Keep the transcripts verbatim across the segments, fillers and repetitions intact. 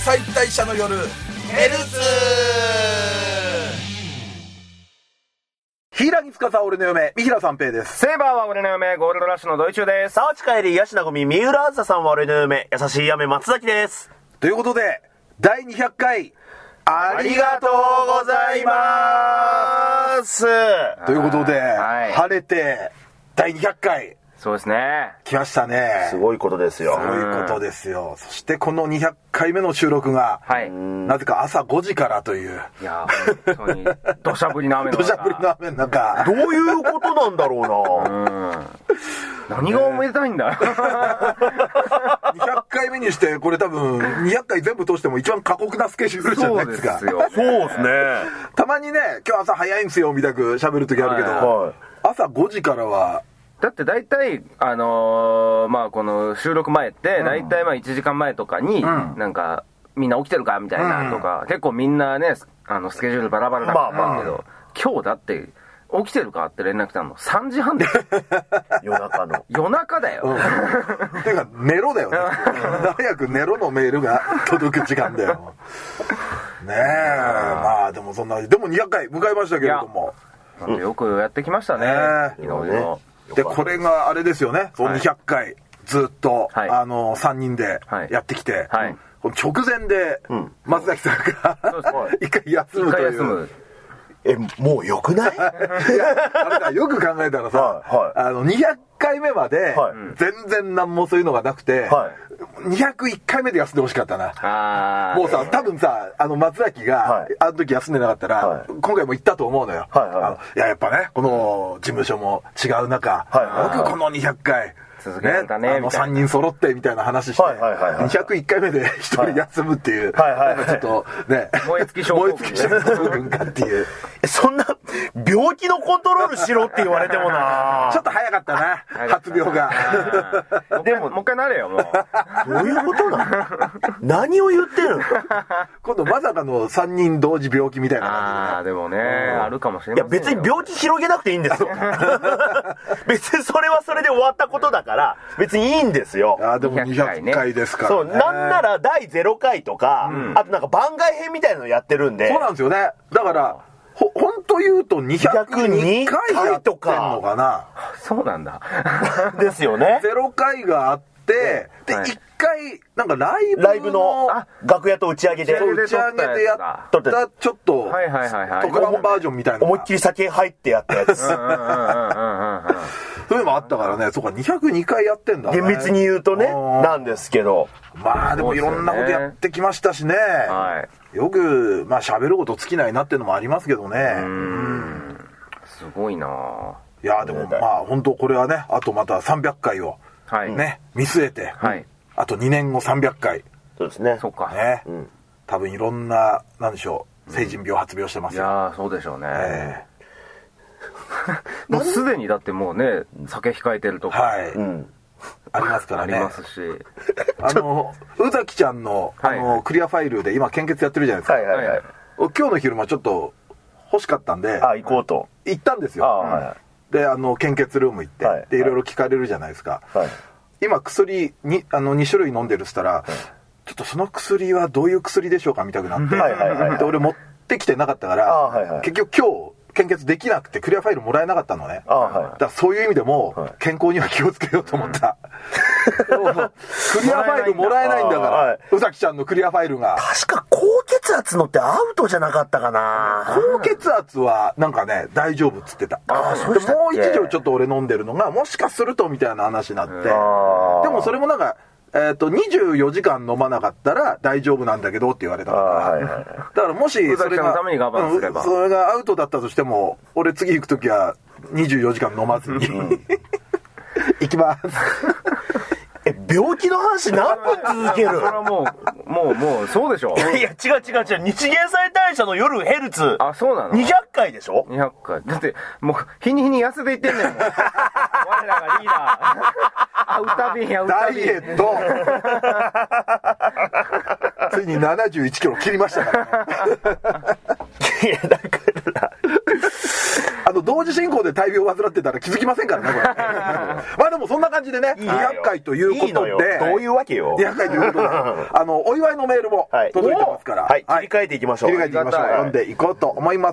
解体者の夜ヘルツ。 柊木司俺の嫁三平三平です。 セイバーは俺の嫁ゴールドラッシュのドイチューです。 沢地帰りヤシナゴミ三浦あずささんは俺の嫁優しい雨松崎です。 ということでだいにひゃっかいありがとうございますということで、はい、晴れてだいにひゃっかいそうですね来ましたね。 すごいことですよ。 すごいことですよ。そしてこのにひゃっかいめの収録が、はい、なぜか朝ごじからという。 いや本当に土砂降りの雨の中土砂降りの雨の中どういうことなんだろうな。 うん何がおめでたいんだ。 にひゃっかいめにしてこれ多分にひゃっかい全部通しても一番過酷なスケジュールじゃないですか。 そうですよ、ね、 そうですね。 たまにね今日朝早いんですよみたく喋る時あるけど、はい、朝ごじからはだって大体あのー、まあこの収録前って大体まあいちじかんまえとかになんかみんな起きてるかみたいなとか、うん、結構みんなねあのスケジュールバラバラだったんだけど、まあまあ、今日だって起きてるかって連絡来たのさんじはんで夜中の夜中だよ、 うん、てか寝ろだよね。早く寝ろのメールが届く時間だよねえ。まあでもそんなでもにひゃっかい迎えましたけれどもよくやってきましたね、 うん、いろいろでこれがあれですよね、そのにひゃっかいずっと、はい、あのさんにんでやってきて、はいはい、この直前で松崎さんが、うん、一回休むというえもうよくない？いやあれよく考えたらさ、はいはい、あのにひゃっかいめまで全然何もそういうのがなくて、はい、にひゃくいっかいめで休んでほしかったな。 あもうさ多分さあの松崎が、はい、あの時休んでなかったら、はい、今回も行ったと思うのよ、はいはい、あのいややっぱねこの事務所も違う中、はいはいはい、よくこのにひゃっかい続けたね、 あのさんにん揃ってみたいな話して、はいはいはいはい、にひゃくいっかいめでひとり休むっていう、はいはいはい、ちょっとね燃え尽き症候群燃え尽き症候群かっていうそんな病気のコントロールしろって言われてもなちょっと早かったな発病がでももう一回なれよもうどういうことなの何を言ってるの今度まさかのさんにん同時病気みたいな感じで、ね、 ああでもね、うん、あるかもしれませんよ。 いや別に病気広げなくていいんですよ別にそれはそれで終わったことだから別にいいんですよ。 あでもにひゃっかいですから、ね、 そうなんならだいゼロかいとか、うん、あとなんか番外編みたいなのやってるんで。 そうなんですよね。だからほほんと言うとにひゃくにかいやってんのかな。 そうなんだですよね。 ゼロかいがあってで、はい、いっかいなんかライブのライブの楽屋と打ち上げで打ち上げでやったちょっと特番バージョンみたいな思いっきり酒入ってやったやつそういうのもあったからね。そうかにひゃくにかいやってんだね。 厳密に言うとねなんですけど、 まあでもいろんなことやってきましたしね、はい、よくまあ喋ること尽きないなっていうのもありますけどね。うーんすごいないやでもまあ本当これはねあとまたさんびゃっかいをね、はい、見据えて、はい、あとにねんごさんびゃっかいそうですね。 そうかね、うん、多分いろんななんでしょう成人病発病してますよ。 いやそうでしょうね、えーもうすでにだってもうね酒控えてるとか、はいうん、 ありますからね。 ありますしあの宇崎ちゃんの、あの、はい、クリアファイルで今献血やってるじゃないですか、はいはいはい、今日の昼間ちょっと欲しかったんであ行こうと行ったんですよ。あ、はいはい、であの献血ルーム行って、はい、でいろいろ聞かれるじゃないですか、はい、今薬にあのにしゅるい飲んでるっつったら、はい、ちょっとその薬はどういう薬でしょうかみたくなってはいはいはい、はい、で俺持ってきてなかったから、はいはい、結局今日献血できなくてクリアファイルもらえなかったのね。あ、はい、だからそういう意味でも、はい、健康には気をつけようと思った、うん、クリアファイルもらえないんだから、宇崎ちゃんのクリアファイルが確か高血圧のってアウトじゃなかったかな。 高血圧はなんかね大丈夫っつってた。あそうでもう一錠ちょっと俺飲んでるのがもしかするとみたいな話になって、でもそれもなんかえー、とにじゅうよじかん飲まなかったら大丈夫なんだけどって言われたから、はいはいはい、だからもしそれが、うん、それがアウトだったとしても俺次行くときはにじゅうよじかん飲まずに、うん、行きますえ病気の話何分続けるそれはもうもうもうそうでしょ。 いや違う違う違う日芸祭大社の夜ヘルツあそうなのにひゃっかいでしょ。 にひゃっかいだってもう日に日に痩せていってんねんもん我らがリーダーあ歌瓶や歌瓶ダイエットついにななじゅういちキロ切りましたから、ね、 いやだからあの同同時進行で大病を患ってたら気づきませんからね、これ。まあでもそんな感じでね、にひゃっかいということで。 どういうわけよ。 にひゃっかいということで、あの、お祝いのメールも届いてますから。 はい。切り替えていきましょう。 切り替えていきましょう。読んでいこうと思います。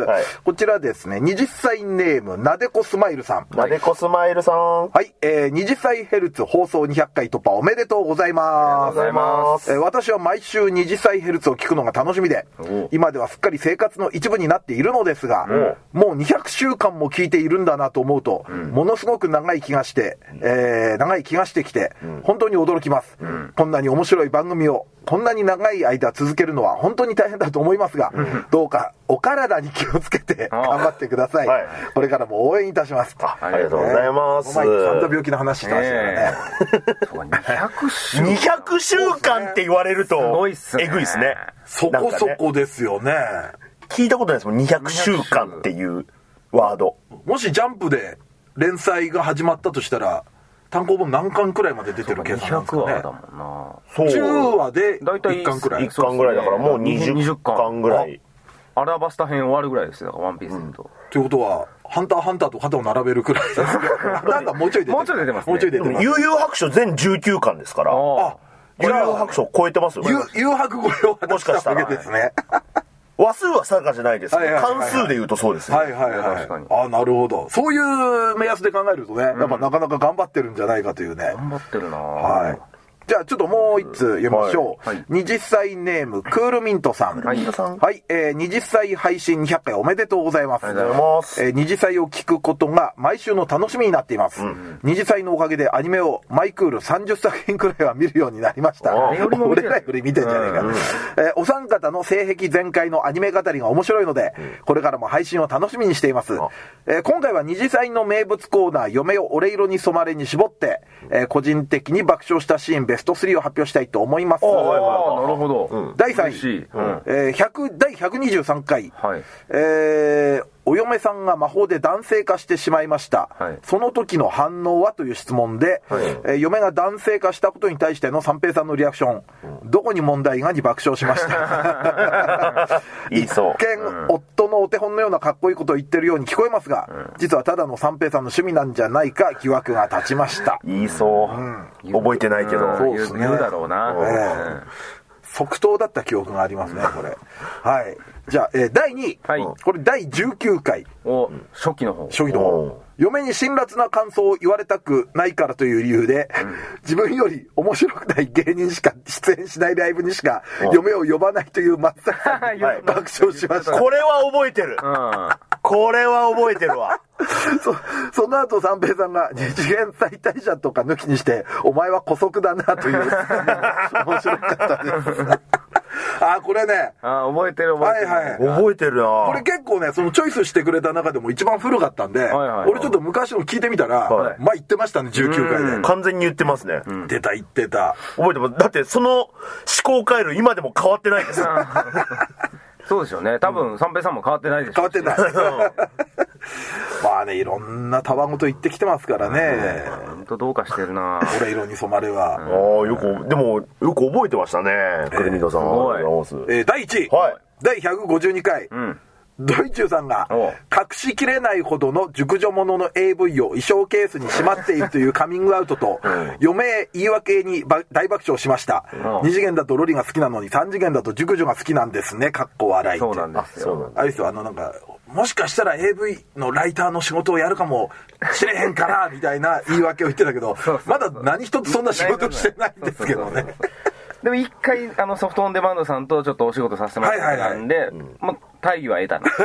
こちらですね、はたちネーム、なでこスマイルさん。 なでこスマイルさん。 はい、えー、はたちヘルツ放送にひゃっかい突破おめでとうございます。 ありがとうございます。 えー、私は毎週はたちヘルツを聞くのが楽しみで、今ではすっかり生活の一部になっているのですが、もうにひゃくしゅうかんも聞いているんだなと思うと、うん、ものすごく長い気がして、えー、長い気がしてきて、うん、本当に驚きます、うん。こんなに面白い番組をこんなに長い間続けるのは本当に大変だと思いますが、うん、どうかお体に気をつけて頑張ってください。はい、これからも応援いたします。 あ, ありがとうございます。 お前さんざ病気の話してましたからね。 にひゃくしゅうかんって言われるとえぐいっすね。 そこそこですよね。 聞いたことないですもん、にひゃくしゅうかんっていうワード。 もしジャンプで連載が始まったとしたら単行本何巻くらいまで出てる計算なんですかね。 にひゃくわだもんな。 そうじゅうわでいっかんくらい。 いっかんぐらいだからもうにじゅっかんぐらい。 アラバスタ編終わるぐらいですよ、ワンピースと。 ということはハンターハンターと肩を並べるくらいです。なんだもうちょい出てる。 もうちょい出てますね。 もうちょい出てます。 悠々白書全じゅうきゅうかんですから。あ、悠々白書超えてますよ。 誘白超えを果たしたわけですね。 話数は定かじゃないですけど、関数で言うとそうですね。 はいはいはい。あ、なるほど。そういう目安で考えるとね、やっぱなかなか頑張ってるんじゃないかというね。 頑張ってるな。 はい。じゃあちょっともう一通読みましょう。はい、にじゅっさいネームクールミントさん。はい、はい、えー、はたち配信にひゃっかいおめでとうございます。 ありがとうございます。 えー、はたちを聞くことが毎週の楽しみになっています。うん、はたちのおかげでアニメをマイクールさんじゅっさくひんくらいは見るようになりました。俺らより見てんじゃねえか。うん、えー、お三方の性癖全開のアニメ語りが面白いので、うん、これからも配信を楽しみにしています。えー、今回ははたちの名物コーナー嫁を俺色に染まれに絞って、えー、個人的に爆笑したシーンベストスリーを発表したいと思います。 ああ、なるほど。うん、 だいさんい、うんえー、ひゃくだいひゃくにじゅうさんかい、はいえー、お嫁さんが魔法で男性化してしまいました、はい、その時の反応はという質問で、はいえー、嫁が男性化したことに対しての三平さんのリアクション、うん、どこに問題がに爆笑しましたいいそう一見、うん、夫のお手本のようなかっこいいことを言ってるように聞こえますが、うん、実はただの三平さんの趣味なんじゃないか疑惑が立ちました。 いいそう、うん、覚えてないけど、 うん、そうですね、言うだろうな、えー、即答だった記憶がありますねこれはいじゃあ、えー、だいにい、はい、これだいじゅうきゅうかいお初期の方初期の方嫁に辛辣な感想を言われたくないからという理由で、うん、自分より面白くない芸人しか出演しないライブにしか嫁を呼ばないという松坂さんに爆笑しました。 これは覚えてる、うん、これは覚えてるわそ, その後三平さんが二次元再退者とか抜きにしてお前は姑息だなという面白かったですあ、これねあ覚えてる覚えてる、はいはい、 覚えてるな。 これ結構ねそのチョイスしてくれた中でも一番古かったんで、はいはいはい、俺ちょっと昔の聞いてみたら、はい、まあ言ってましたねじゅうきゅうかいで完全に言ってますね、 うん、出た言ってた覚えてます。だってその思考回路今でも変わってないですそうですよね。多分三平さんも変わってないでしょ。 変わってないまあねいろんなたわごと言ってきてますからね。 本当どうかしてるな俺色に染まれは、 うん、ああよくでもよく覚えてましたね、えー、クレミドさんは。 えー、だいいちい、はい、だいひゃくごじゅうにかい、うんドイチューさんが隠しきれないほどの熟女ものの エーブイ を衣装ケースにしまっているというカミングアウトと、うん、嫁へ言い訳に大爆笑しました、うん、に次元だとロリが好きなのにさん次元だと熟女が好きなんですねかっこ笑い。 そうなんですよ。 あれですよ、あのなんかもしかしたら エーブイ のライターの仕事をやるかもしれへんからみたいな言い訳を言ってたけどまだ何一つそんな仕事してないんですけどねでも一回あのソフトオンデマンドさんとちょっとお仕事させてもらったんで、はいはいはい、まあ、大義は得たな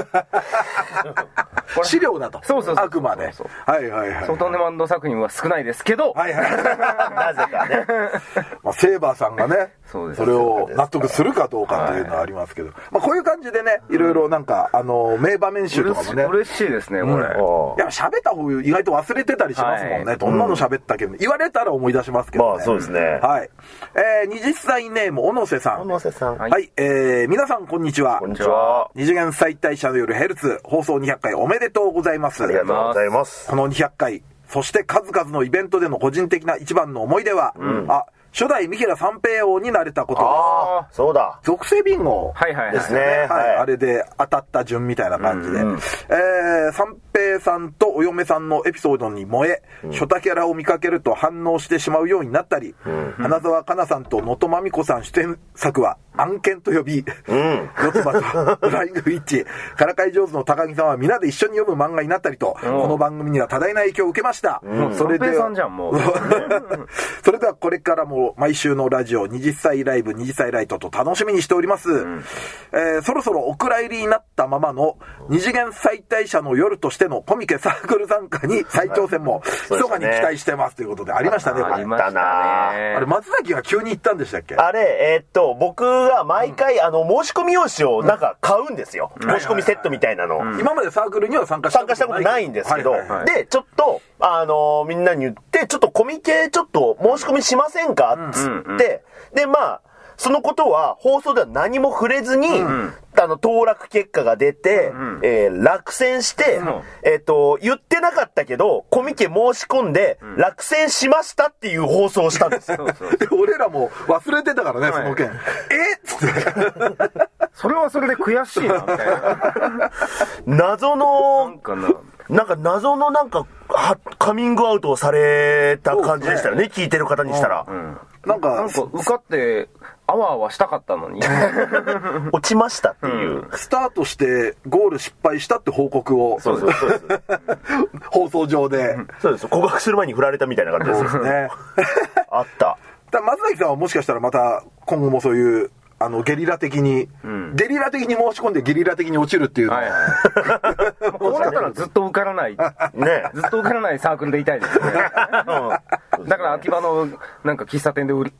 資料だとそうそうそうあくまでそうそうはいはいはいソフトオンデマンド作品は少ないですけどはいはいなぜかねまあ、セーバーさんがね そ, それを納得するかどうかというのはありますけど、はいまあ、こういう感じでねいろいろなんかあの名場面集とかもね嬉しいですねこれ、うん、いや喋った方意外と忘れてたりしますもんね、はい、どんなの喋ったけど、うん、言われたら思い出しますけどね、 まあそうですねはい、えー、はたちネーム小野瀬さん小野瀬さんはい、はい、えー、皆さんこんにちは。 こんにちは。 二次元再退者の夜ヘルツ放送にひゃっかいおめでとうございます。 ありがとうございます。 このにひゃっかいそして数々のイベントでの個人的な一番の思い出は、うん、あ初代三平三平王になれたことです。 ああそうだ属性ビンゴですね、 はいはいはいはい、あれで当たった順みたいな感じで、うんうん、えー、三平平さんとお嫁さんのエピソードに燃え、うん、初太キャラを見かけると反応してしまうようになったり、うん、花澤香菜さんと能登まみこさん出演作は案件と呼び、うん、四つ葉とフライングウィッチ、からかい上手の高木さんは皆で一緒に読む漫画になったりと、この番組には多大な影響を受けました。 うん、それではそれではこれからも毎週のラジオにじゅっさいライブにじゅっさいライトと楽しみにしております。うん、えー、そろそろお蔵入りになったままの二次元再退者の夜としてのコミケサークル参加に再挑戦も密かに期待してますということでありましたね。 ありましたね。 あれ松崎が急に行ったんでしたっけ？ あれえー、っと僕が毎回、うん、あの申し込み用紙をなんか買うんですよ。うん、申し込みセットみたいなの。 うん、今までサークルには参加したことない。 参加したことないんですけど、はいはいはい、でちょっとあのー、みんなに言ってちょっとコミケちょっと申し込みしませんかっつって、うんうんうん、でまあそのことは放送では何も触れずに、うん、あの当落結果が出て、うん、えー、落選して、うん、えっと言ってなかったけどコミケ申し込んで、うん、落選しましたっていう放送をしたんですよ。 そうそうで俺らも忘れてたからね、はい、その件。えっつってそれはそれで悔しいなみたいな謎のなんかななんか謎のなんかカミングアウトをされた感じでしたよね、ね聞いてる方にしたら。うん、 なんかなんか受かってアワーはしたかったのに落ちましたっていう、 うん、スタートしてゴール失敗したって報告をそうですそうです放送上で、うん、 そうです告白する前に振られたみたいな感じですよねあっただ松崎さんはもしかしたらまた今後もそういうあのゲリラ的に、うん、ゲリラ的に申し込んでゲリラ的に落ちるっていうの、はいはい、 こうなったらずっと受からない、ね、ずっと受からないサークルでいたいですね、うん、だから秋葉のなんか喫茶店で売る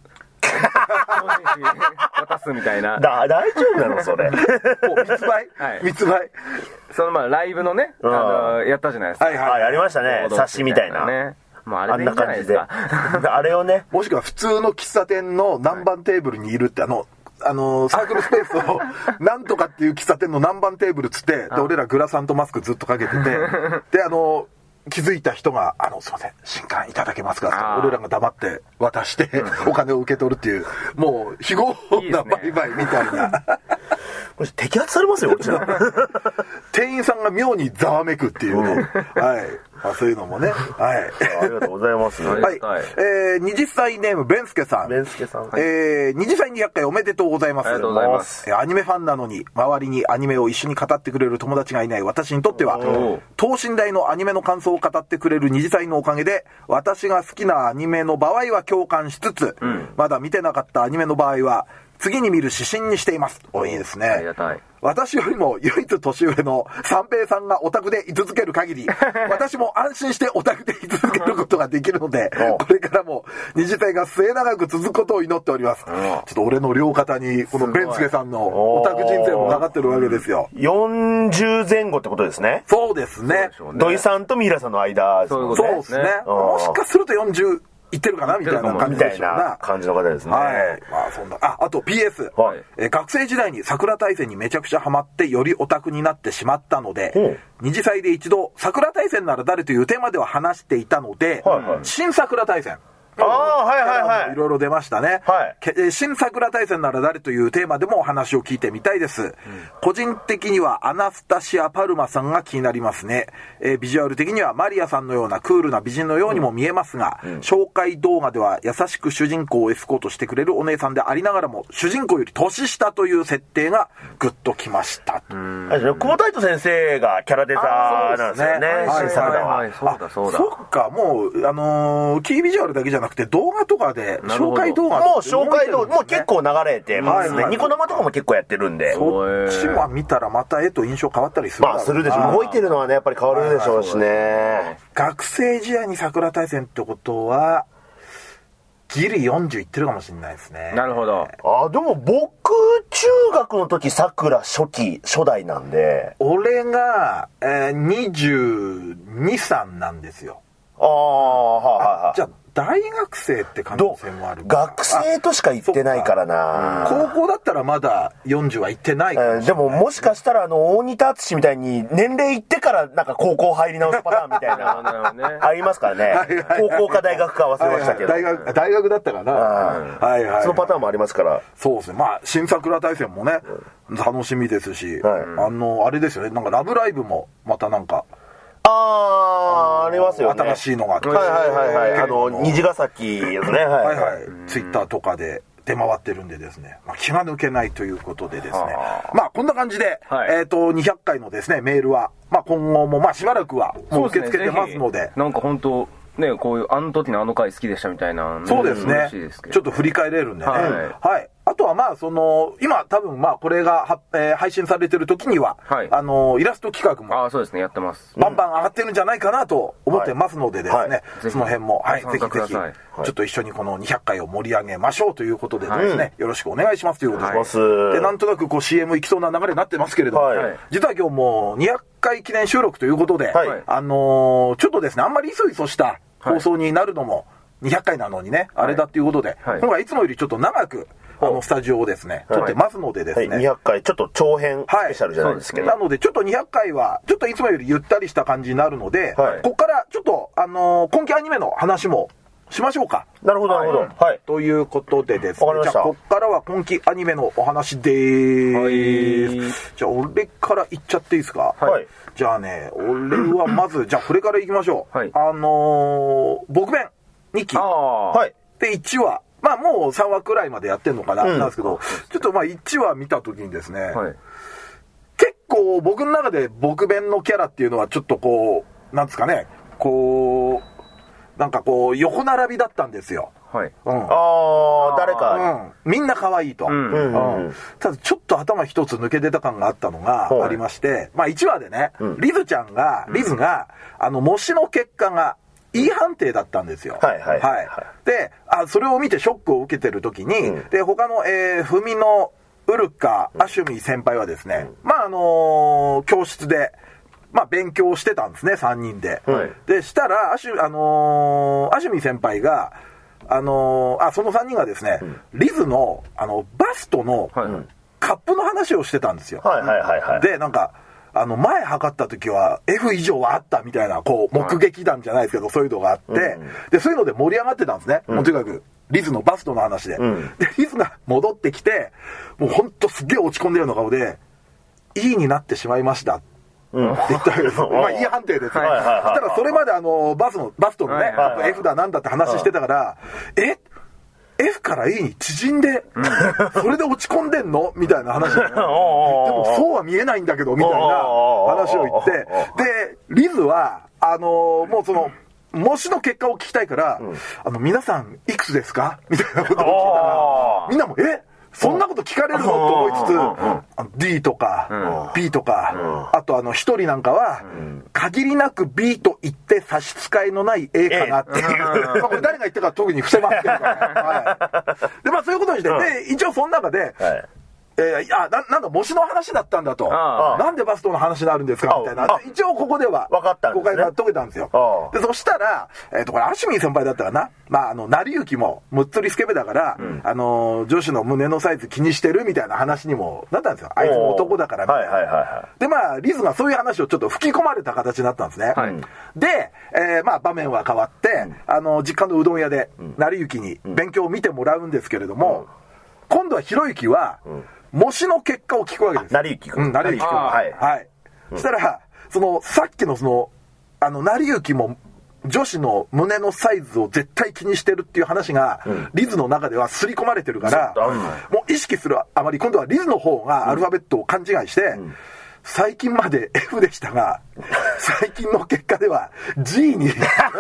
渡すみたいな。 だ大丈夫なのそれ。 密売、はい、密売。 そのまあライブのね、あのやったじゃないですか。 はいはい、やりましたね。冊子みたいな。 ね。もうあれでいいんじゃないですか。 あれをね。 もしくは普通の喫茶店の何番テーブルにいるってあの。あのサークルスペースをなんとかっていう喫茶店の何番テーブルっつってで俺らグラサンとマスクずっとかけててであの気づいた人があのすいません新刊いただけますかって俺らが黙って渡してお金を受け取るっていうもう非合法な売買みたいな。 これ摘発されますよこちら。 店員さんが妙にざわめくっていうね、はい、まあ、そういうのもね、はい、 ありがとうございます、ね、 はい、はい、えー、にじゅっさいネームベンスケさん、 ベンスケさん、はい、 えー、にじゅっさいにひゃっかいおめでとうございます。 ありがとうございます。 アニメファンなのに周りにアニメを一緒に語ってくれる友達がいない私にとっては等身大のアニメの感想を語ってくれるにじゅっさいのおかげで私が好きなアニメの場合は共感しつつ、うん、まだ見てなかったアニメの場合は次に見る指針にしています。お、いいですね。 ありがたい。 私よりも唯一年上の三平さんがオタクで居続ける限り私も安心してオタクで居続けることができるのでこれからも二次会が末永く続くことを祈っております。ちょっと俺の両肩にこのベンスケさんのオタク人生もかかってるわけですよ。 よんじゅうぜん後ってことですね。 そうですね。 土井さんとミイラさんの間ですね。 そうですね。もしかするとよんじゅう言ってるかなみたいな感じでしょうな感じの方ですね。 はい。まあそんな。あ、あと ピーエス。はい、え学生時代に桜大戦にめちゃくちゃハマってよりオタクになってしまったので、二次祭で一度桜大戦なら誰というテーマでは話していたので、はいはい、新桜大戦。 ああ、はいはいはい。 いろいろ出ましたね。はい。新桜大戦なら誰というテーマでもお話を聞いてみたいです。うん、個人的にはアナスタシア・パルマさんが気になりますね。えー、ビジュアル的にはマリアさんのようなクールな美人のようにも見えますが、うんうん、紹介動画では優しく主人公をエスコートしてくれるお姉さんでありながらも、主人公より年下という設定がグッときました。 久保太斗先生がキャラデザーなんですよね。新作だわ。 そうだそうだ。 そっか、もう、あのー、キービジュアルだけじゃなくて動画とかで紹介動画、 もう紹介動画もう結構流れてますね、はいはい、ニコ生とかも結構やってるんでそっちも見たらまた絵と印象変わったりする。 まあするでしょう。動いてるのはねやっぱり変わるでしょうしね、はいはい、 学生時代に桜大戦ってことはギリよんじゅういってるかもしれないですね。 なるほど。 あ、でも僕中学の時桜初期初代なんで俺が、えー、にじゅうに、さんなんですよ。 ああ、はいはいはい。 じゃあ大学生って可能性もあるか。 学生としか言ってないからな。 高校だったらまだよんじゅうは言ってないかもしれない、 えー、でももしかしたらあの大仁田敦みたいに年齢いってからなんか高校入り直すパターンみたいなね、ありますからね。はいはいはい、高校か大学か忘れましたけど、 はいはい、大学大学だったかな、はいはい、 そのパターンもありますから。 そうですね。まあ新桜大戦もね、うん、楽しみですし、はい、あのあれですよね、なんかラブライブもまたなんかありますよね。 新しいのがあって。 はいはいはいはい。あの、虹ヶ崎ですね。はいはいはい。ツイッターとかで出回ってるんでですね、まあ、気が抜けないということでですね、まあこんな感じで、はい、えっ、ー、と、にひゃっかいのですね、メールは、まあ今後もまあしばらくはもう受け付けてますので。 でなんか本当ね、こういう、あの時のあの回好きでしたみたいな。 そうですね。ちょっと振り返れるんでね。はい。はい、あとはまあ、その、今多分まあ、これがは、えー、配信されてる時には、はい、あの、イラスト企画も。 ああ、そうですね、やってます。 バンバン上がってるんじゃないかなと思ってますのでですね、はいはい、その辺も、はい、ぜひぜひ、ちょっと一緒にこのにひゃっかいを盛り上げましょうということでですね、はい、よろしくお願いしますということで。はい、で、なんとなくこう シーエム 行きそうな流れになってますけれども、はい、実は今日もにひゃっかい記念収録ということで、はい、あのー、ちょっとですね、あんまりいそいそした放送になるのもにひゃっかいなのにね、はい、あれだっていうことで、はい、今回いつもよりちょっと長く、あの、スタジオをですね、撮ってますのでですね。はいはい、にひゃっかい、ちょっと長編スペシャルじゃないですけど。 はい、なので、ちょっとにひゃっかいは、ちょっといつもよりゆったりした感じになるので、はい、ここからちょっと、あのー、今期アニメの話もしましょうか。 なるほど、なるほど。はい。 ということでですね、じゃあ、ここからは今期アニメのお話でーす。はい、じゃあ、俺から言っちゃっていいですか。はい。じゃあね、俺はまず、じゃあ、これから行きましょう。はい。あのー、僕弁にき。はい。で、いちわ。まあもうさんわくらいまでやってんのかな、うん、なんですけど、ちょっとまあいちわ見たときにですね、はい、結構僕の中で僕弁のキャラっていうのはちょっとこう、なんですかね、こう、なんかこう横並びだったんですよ。はい。うん、 ああ、誰か、 うん。みんな可愛いと。うんうんうん、ただちょっと頭一つ抜け出た感があったのがありまして、はい、まあいちわでね、うん、リズちゃんが、リズが、うん、あの模試の結果が、E 判定だったんですよ。はいはいはい、はい。で、あ、それを見てショックを受けてるときに、うん、で、他の、えー、ふみのウルカ、アシュミ先輩はですね、うん、まあ、あのー、教室で、まあ、勉強してたんですね、さんにんで。はい、で、したら、アシュ、あのー、アシュミ先輩が、あのー、あ、そのさんにんがですね、うん、リズの、あの、バストの、カップの話をしてたんですよ。はいはいはいはい。で、なんか、あの前測った時は F 以上はあったみたいなこう目撃談じゃないですけどそういうのがあって、うん、でそういうので盛り上がってたんですね、うん、もうとにかくリズのバストの話で、うん、でリズが戻ってきてもうほんとすげえ落ち込んでるような顔で E になってしまいましたうん、って言ったわけです。まあ、いい判定ですよ。はいはいはいはい、そしたらそれまであのバスのバストのね、はいはいはい、F だなんだって話してたから、えF から E に縮んで、うん、それで落ち込んでんのみたいな話でもそうは見えないんだけどみたいな話を言ってでリズはあのー、もうその模試の結果を聞きたいから、うん、あの皆さんいくつですかみたいなことを聞いたらみんなもえそんなこと聞かれるのと思いつつ、あの D とか、うん、B とか、うん、あとあの一人なんかは、うん、限りなく B と言って差し支えのない A かなっていう、まあこれ誰が言ったか特に伏せますけどね。はい、でまあそういうことにして、うん、で一応その中で、はいえー、いやな、なんだ模試の話だったんだと、なんでバストの話になるんですかみたいな、一応ここでは分かったんですね、 誤解が解けたんですよ。でそしたら、えー、とこれアシュミン先輩だったかな、まああの成幸もむっつりスケベだから、うん、あの女子の胸のサイズ気にしてるみたいな話にもなったんですよ。あいつも男だからみたいな、はいはいはいはい、でまあリズがそういう話をちょっと吹き込まれた形になったんですね、はい、で、えー、まあ場面は変わって、うん、あの実家のうどん屋で成幸に勉強を見てもらうんですけれども、うん、今度はひろゆきは、うん模試の結果を聞くわけです。 成幸君。 うん、成幸君。はい。はい。そしたら、その、さっきのその、あの、成幸も、女子の胸のサイズを絶対気にしてるっていう話が、うん、リズの中では刷り込まれてるから、もう意識するあまり、今度はリズの方がアルファベットを勘違いして、うん、最近まで F でしたが、最近の結果では G に。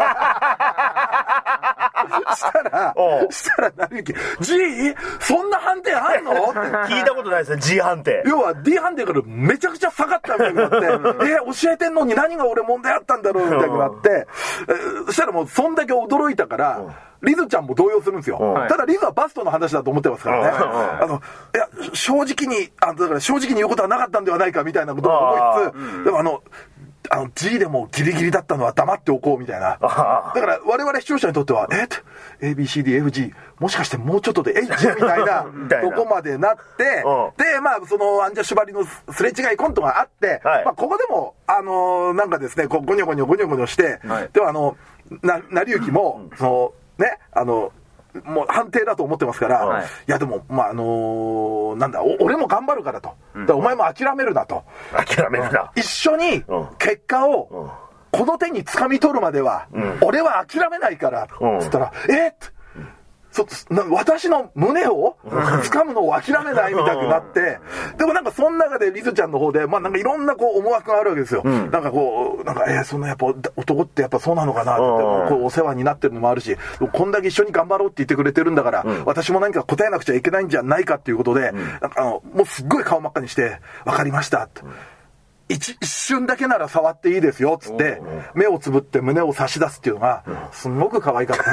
したら、したら、成幸、G? そんな判定あんのって聞いたことないですね、G 判定。 要は D 判定からめちゃくちゃ下がったみたいになって、え、教えてんのに何が俺問題あったんだろうみたいになって、そしたらもうそんだけ驚いたから、リズちゃんも動揺するんですよ。ただリズはバストの話だと思ってますからね。あの、いや、正直に、あ、だから正直に言うことはなかったんではないかみたいなことを思いつつ、でもあの、あの G でもギリギリだったのは黙っておこうみたいな。だから我々視聴者にとってはえっと エービーシーディーエフジー もしかしてもうちょっとで H みたいなとこまでなってでまあそのアンジャシュバリのすれ違いコントがあって、はい、まあここでもあのー、なんかですねこうゴニョゴニョゴニョゴニョして、はい、ではあのな成幸もそのねあのもう判定だと思ってますから、はい、いやでもまああのー、なんだ俺も頑張るからと、うん、だからお前も諦めるなと諦めるな一緒に結果をこの手に掴み取るまでは、うん、俺は諦めないから、うん、つったら、えっそな私の胸を掴むのを諦めないみたくなって、でもなんかその中でリズちゃんの方で、まあなんかいろんなこう思惑があるわけですよ。うん、なんかこう、なんか、えー、そんなやっぱ男ってやっぱそうなのかなって、こうお世話になってるのもあるし、こんだけ一緒に頑張ろうって言ってくれてるんだから、うん、私も何か答えなくちゃいけないんじゃないかっていうことで、うん、なんかあの、もうすっごい顔真っ赤にして、わかりましたって。うん一, 一瞬だけなら触っていいですよつって目をつぶって胸を差し出すっていうのがすごく可愛かった、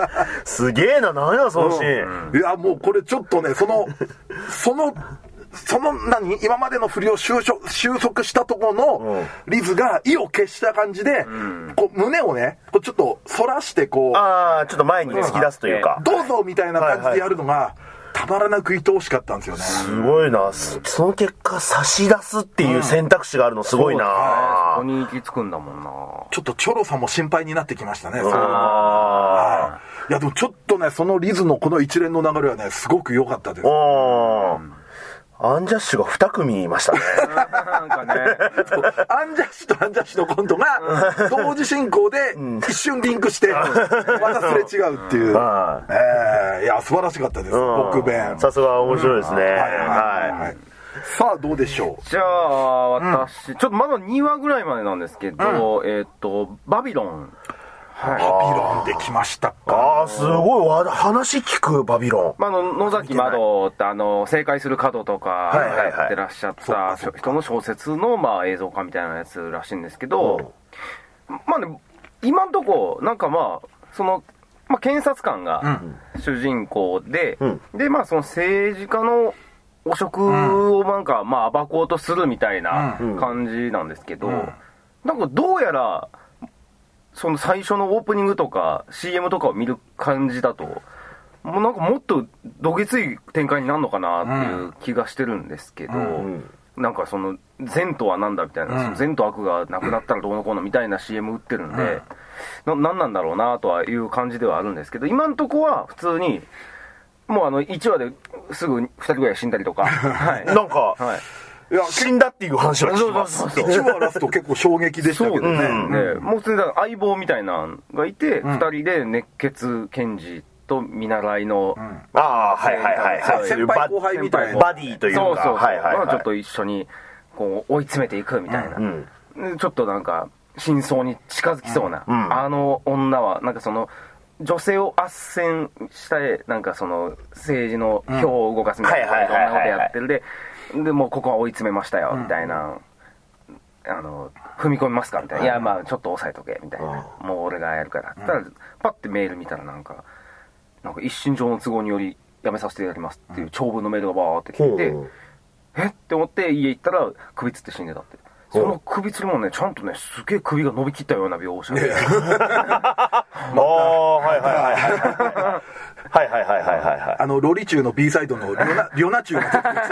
うん、すげえな、何やそのシーン、 うん、いやもうこれちょっとねそのそのその何今までの振りを収束、収束したところのリズが意を決した感じで、うん、こう胸をねこうちょっと反らしてこうああちょっと前に突き出すというか、 うん、どうぞみたいな感じでやるのが、はいはいたまらなく愛おしかったんですよね。 すごいな。その結果差し出すっていう選択肢があるのすごいな、うん、 そこに行き着くんだもんな。 ちょっとチョロさんも心配になってきましたね。そうあいやでもちょっとねそのリズのこの一連の流れはねすごく良かったです。 アンジャッシュがに組いましたね。 なんかねアンジャッシュとアンジャッシュのコントが同時進行で一瞬リンクしてまたすれ違うっていう、うんえー、いや素晴らしかったです。僕弁さすが面白いですね、うん、はいはい、はい、 さあどうでしょう。 じゃあ私、うん、ちょっとまだにわぐらいまでなんですけど、うん、えっ、ー、とバビロンはい、バビロンできましたか。 ああすごい話聞くバビロン、 まあ、あの野崎窓ってあの正解する角とかやってらっしゃった人の小説のまあ映像化みたいなやつらしいんですけど、まあね今んとこなんかまあその、まあ、検察官が主人公で、うん、でまあその政治家の汚職をなんかまあ暴こうとするみたいな感じなんですけど、うんうん、なんかどうやらその最初のオープニングとか シーエム とかを見る感じだともうなんかもっとどげつい展開になるのかなっていう気がしてるんですけど、うんうん、なんかその善とはなんだみたいな、うん、善と悪がなくなったらどうのこうのみたいな シーエム 打ってるんで、うん、な, なんなんだろうなとはいう感じではあるんですけど、今んとこは普通にもうあのいちわですぐふたりぐらい死んだりとか、はい、 なんか、はいいや死んだっていう話は聞きます。 いちわラスト結構衝撃でしたけどね。 うんうん、もう普通に相棒みたいなのがいて、うん、ふたりで熱血検事と見習いの、うん、 ああはいはいはいはい先輩後輩みたいなバディというかそうそうそう、 はいはいはい、ちょっと一緒にこう追い詰めていくみたいな、うんうん、ちょっとなんか真相に近づきそうな、うん、あの女はなんかその女性を斡旋してなんかその政治の票を動かすみたいな、いろんなことやってるででもうここは追い詰めましたよみたいな、うん、あの踏み込みますかみたいな、いやまあちょっと抑えとけみたいな、うん、もう俺がやるからって言ったら、うん、パッてメール見たらなんかなんか一身上の都合により辞めさせていただきますっていう長文のメールがバーって来て、うん、えって思って家行ったら首つって死んでたって。その首つりもねちゃんとねすげえ首が伸びきったような描写でああはいはいはいはいはいはいはいはいはいあのロリチューの B サイドのリョナリョナチュー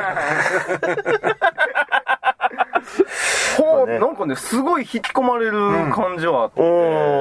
ほう、ね、なんかねすごい引き込まれる感じはあって、うん、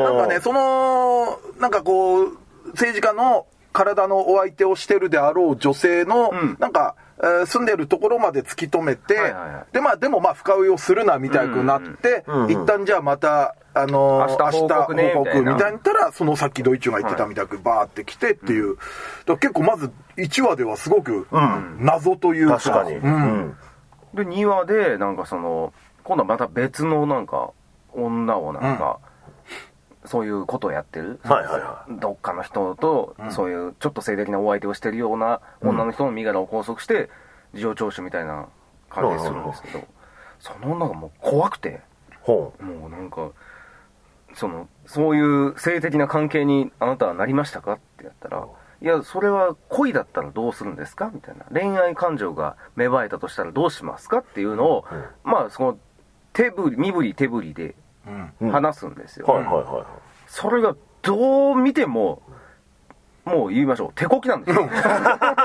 なんかねそのなんかこう政治家の体のお相手をしてるであろう女性の、うん、なんかえー、住んでるところまで突き止めて、はいはいはい、でまあでもまあ深追いをするなみたいになって、うんうん、一旦じゃあまたあのー、明日報告ねみたいな言ったらそのさっきドイチューが言ってたみたくバーって来てっていう、はい、だから結構まずいちわではすごく謎というか、うん、 確かに、うん、 でにわでなんかその今度はまた別のなんか女をなんか、うん、そういうことをやってる、 はいはいはい、 どっかの人と、うん、そういうちょっと性的なお相手をしてるような女の人の身柄を拘束して事情聴取みたいな感じするんですけど、うん、その女がもう怖くて、 ほうもうなんかそのそういう性的な関係にあなたはなりましたかってやったら、いやそれは恋だったらどうするんですかみたいな、恋愛感情が芽生えたとしたらどうしますかっていうのを、うん、まあその手振り身振り手振りで話すんですよ、 うんはいはいはい、 それがどう見てももう言いましょう手こきなんですよもう本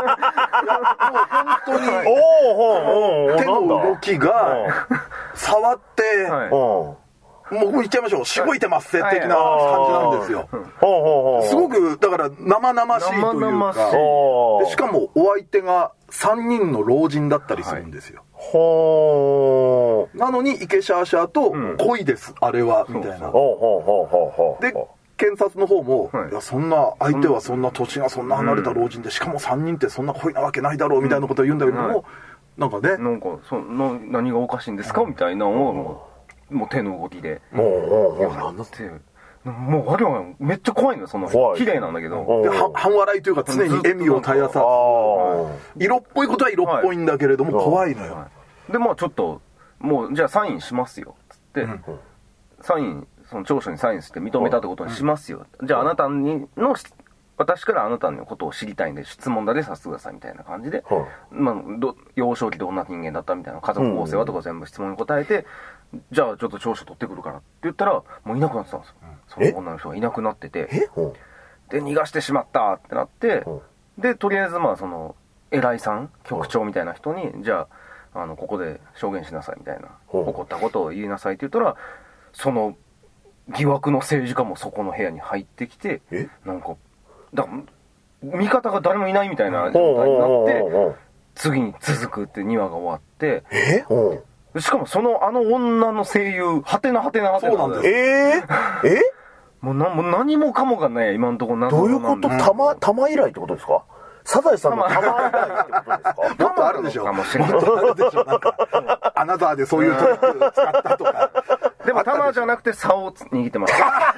当に手の動きが触って、はい、もう言っちゃいましょうしごいてますせ的な感じなんですよ。すごくだから生々しいというか、でしかもお相手がさんにんの老人だったりするんですよ。 ほーなのにイケシャーシャーと恋です、うん、あれはみたいな。で検察の方も、はい、いやそんな相手はそんな年がそんな離れた老人で、しかもさんにんってそんな恋なわけないだろうみたいなことを言うんだけども、うんはい、なんかねなんかそな何がおかしいんですかみたいなのをもう、もう手の動きでもういやなんだってもうあれはめっちゃ怖いのよその綺麗なんだけどで半笑いというか常に笑みを絶やさず色っぽいことは色っぽいんだけれども、はい、怖いのよ、はい、 でまあちょっともうじゃあサインしますよつって、うん、サインその調書にサインして認めたってことにしますよ、うん、じゃああなたにの私からあなたのことを知りたいんで質問だけさせてくださいみたいな感じで、うんまあ、ど幼少期どんな人間だったみたいな家族構成はとか全部質問に答えて、うん、じゃあちょっと調書取ってくるからって言ったらもういなくなってたんですよ、うん、その女の人がいなくなっててで逃がしてしまったってなってでとりあえずまあその偉いさん局長みたいな人にじゃあ、あのここで証言しなさいみたいな起こったことを言いなさいって言ったらその疑惑の政治家もそこの部屋に入ってきてなんかだから味方が誰もいないみたいな状態になって次に続くってにわが終わってえしかもそのあの女の声優はてなはてなはてなそうなんですえー、えもうなもう何もかもがね今のところ謎どういうこと玉玉以来ってことですかサザエさんの玉以来ってことですかもっとあるでしょもっとあるでしょなんかアナザーでそういうトリック使ったとかでも玉じゃなくて竿を握ってます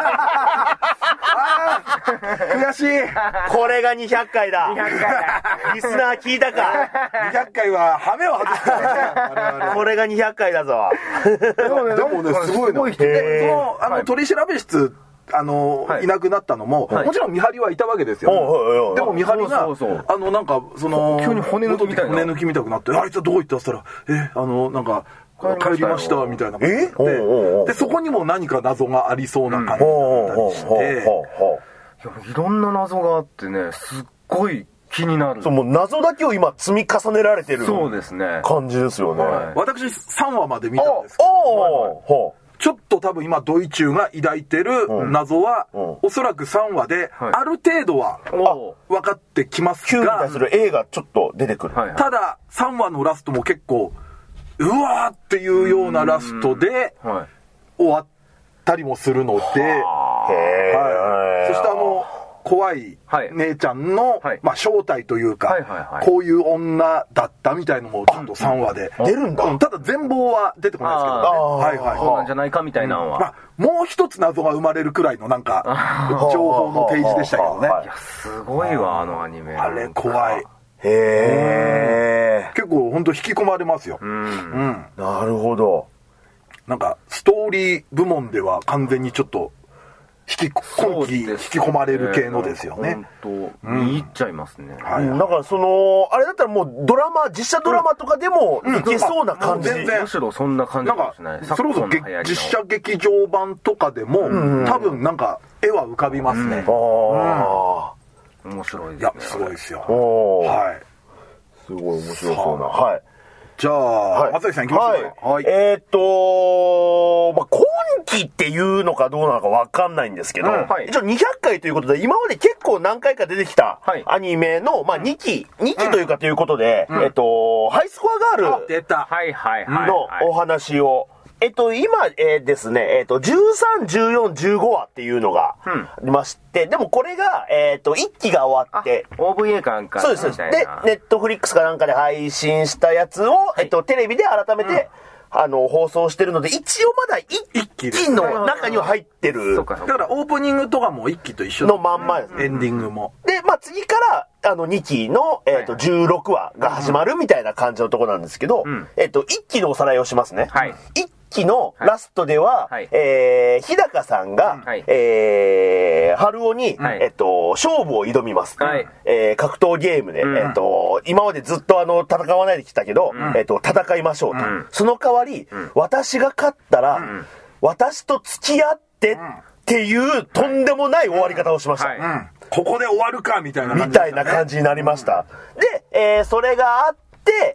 悔しいこれがにひゃっかいだにひゃっかいだリスナー聞いたかにひゃっかいはハメを外すからねこれがにひゃっかいだぞでもねでもねすごいのでそのあの取り調べ室あの、はい、いなくなったのも、はい、もちろん見張りはいたわけですよ、ね、でも見張りがそうそうそうあのなんかその急に骨抜きみたいな骨抜きみたくなってあいつはどこ行ったって言ったらえあのなんか帰りましたみたいなえでそこにも何か謎がありそうな感じだったりしていろんな謎があってねすっごい気になるそうもう謎だけを今積み重ねられてるそうですね感じですよね、はい、 私さんわまで見たんですけどおちょっと多分今ドイチューが抱いてる謎は、うんうん、おそらくさんわである程度は分かってきますが、 Q に対する A がちょっと出てくる、 はいはい、たださんわのラストも結構うわーっていうようなラストで終わったりもするので、はい、そしてあの怖い姉ちゃんの、はいまあ、正体というか、はいはいはい、こういう女だったみたいのもちょっとさんわで出るんだ、 うん、ただ全貌は出てこないですけどね、はいはい、 そうなんじゃないかみたいなのは、うんまあ、 もう一つ謎が生まれるくらいのなんか情報の提示でしたけどねいやすごいわあのアニメあれ怖いへえ結構本当引き込まれますよ、 うんうん、なるほどなんかストーリー部門では完全にちょっと引き今期引き込まれる系のですよね。 本当見入っちゃいますね。 はい、だからそのあれだったらもうドラマ実写ドラマとかでもいけそうな感じ。 うんうん、むしろそんな感じかもしれない。 それこそ実写劇場版とかでも、うん、多分なんか絵は浮かびますね。うん、 あうん、面白いですね。 いやすごいですよ。 はい。すごい面白そうな。はい。 じゃあ、松崎さん行きましょうか。 はい。えーっと、まあ、今期っていうのかどうなのかわかんないんですけど、うんはい、一応にひゃっかいということで、今まで結構何回か出てきたアニメの、まあ、にき、にきというかということで、うん、えっと、ハイスコアガールのお話を、えっと、今、えー、ですね、えっと、じゅうさん、じゅうよん、じゅうごわっていうのがありまして、うん、でもこれが、えっと、いっきが終わって、 オーブイエー かなんか。 そうです、そうです。で、ネットフリックスかなんかで配信したやつを、はい、えっと、テレビで改めて、うん、あの、放送してるので、一応まだいっきの中には入ってる。 だからオープニングとかもいっきと一緒のまんまです、 ね。エンディングも。 で、まあ、次から、あの、にきの、えっと、じゅうろくわが始まるみたいな感じのとこなんですけど、うん、えっと、いっきのおさらいをしますね。はい。いっきのラストでは、はい、えー、日高さんが、はい、えー、春尾に、はい、えっと、勝負を挑みます。はい、えー、格闘ゲームで、うん、えっと、今までずっとあの、戦わないできたけど、うん、えっと、戦いましょうと。うん、その代わり、うん、私が勝ったら、うん、私と付き合ってっていう、とんでもない終わり方をしました。はいはいうん、 ここで終わるか、みたいな感じ、 ね。みたいな感じになりました。うん、で、えー、それがあって、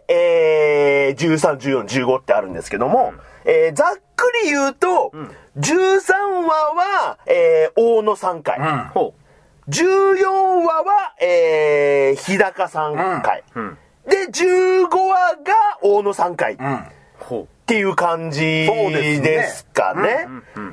えー、じゅうさん、じゅうよん、じゅうごってあるんですけども、うんえー、ざっくり言うと、うん、じゅうさんわは、えー、大野さんかい、うん、じゅうよんわは、えー、日高さんかい、うん、 で、じゅうごわが大野さん回。 うんっていう感じですかね。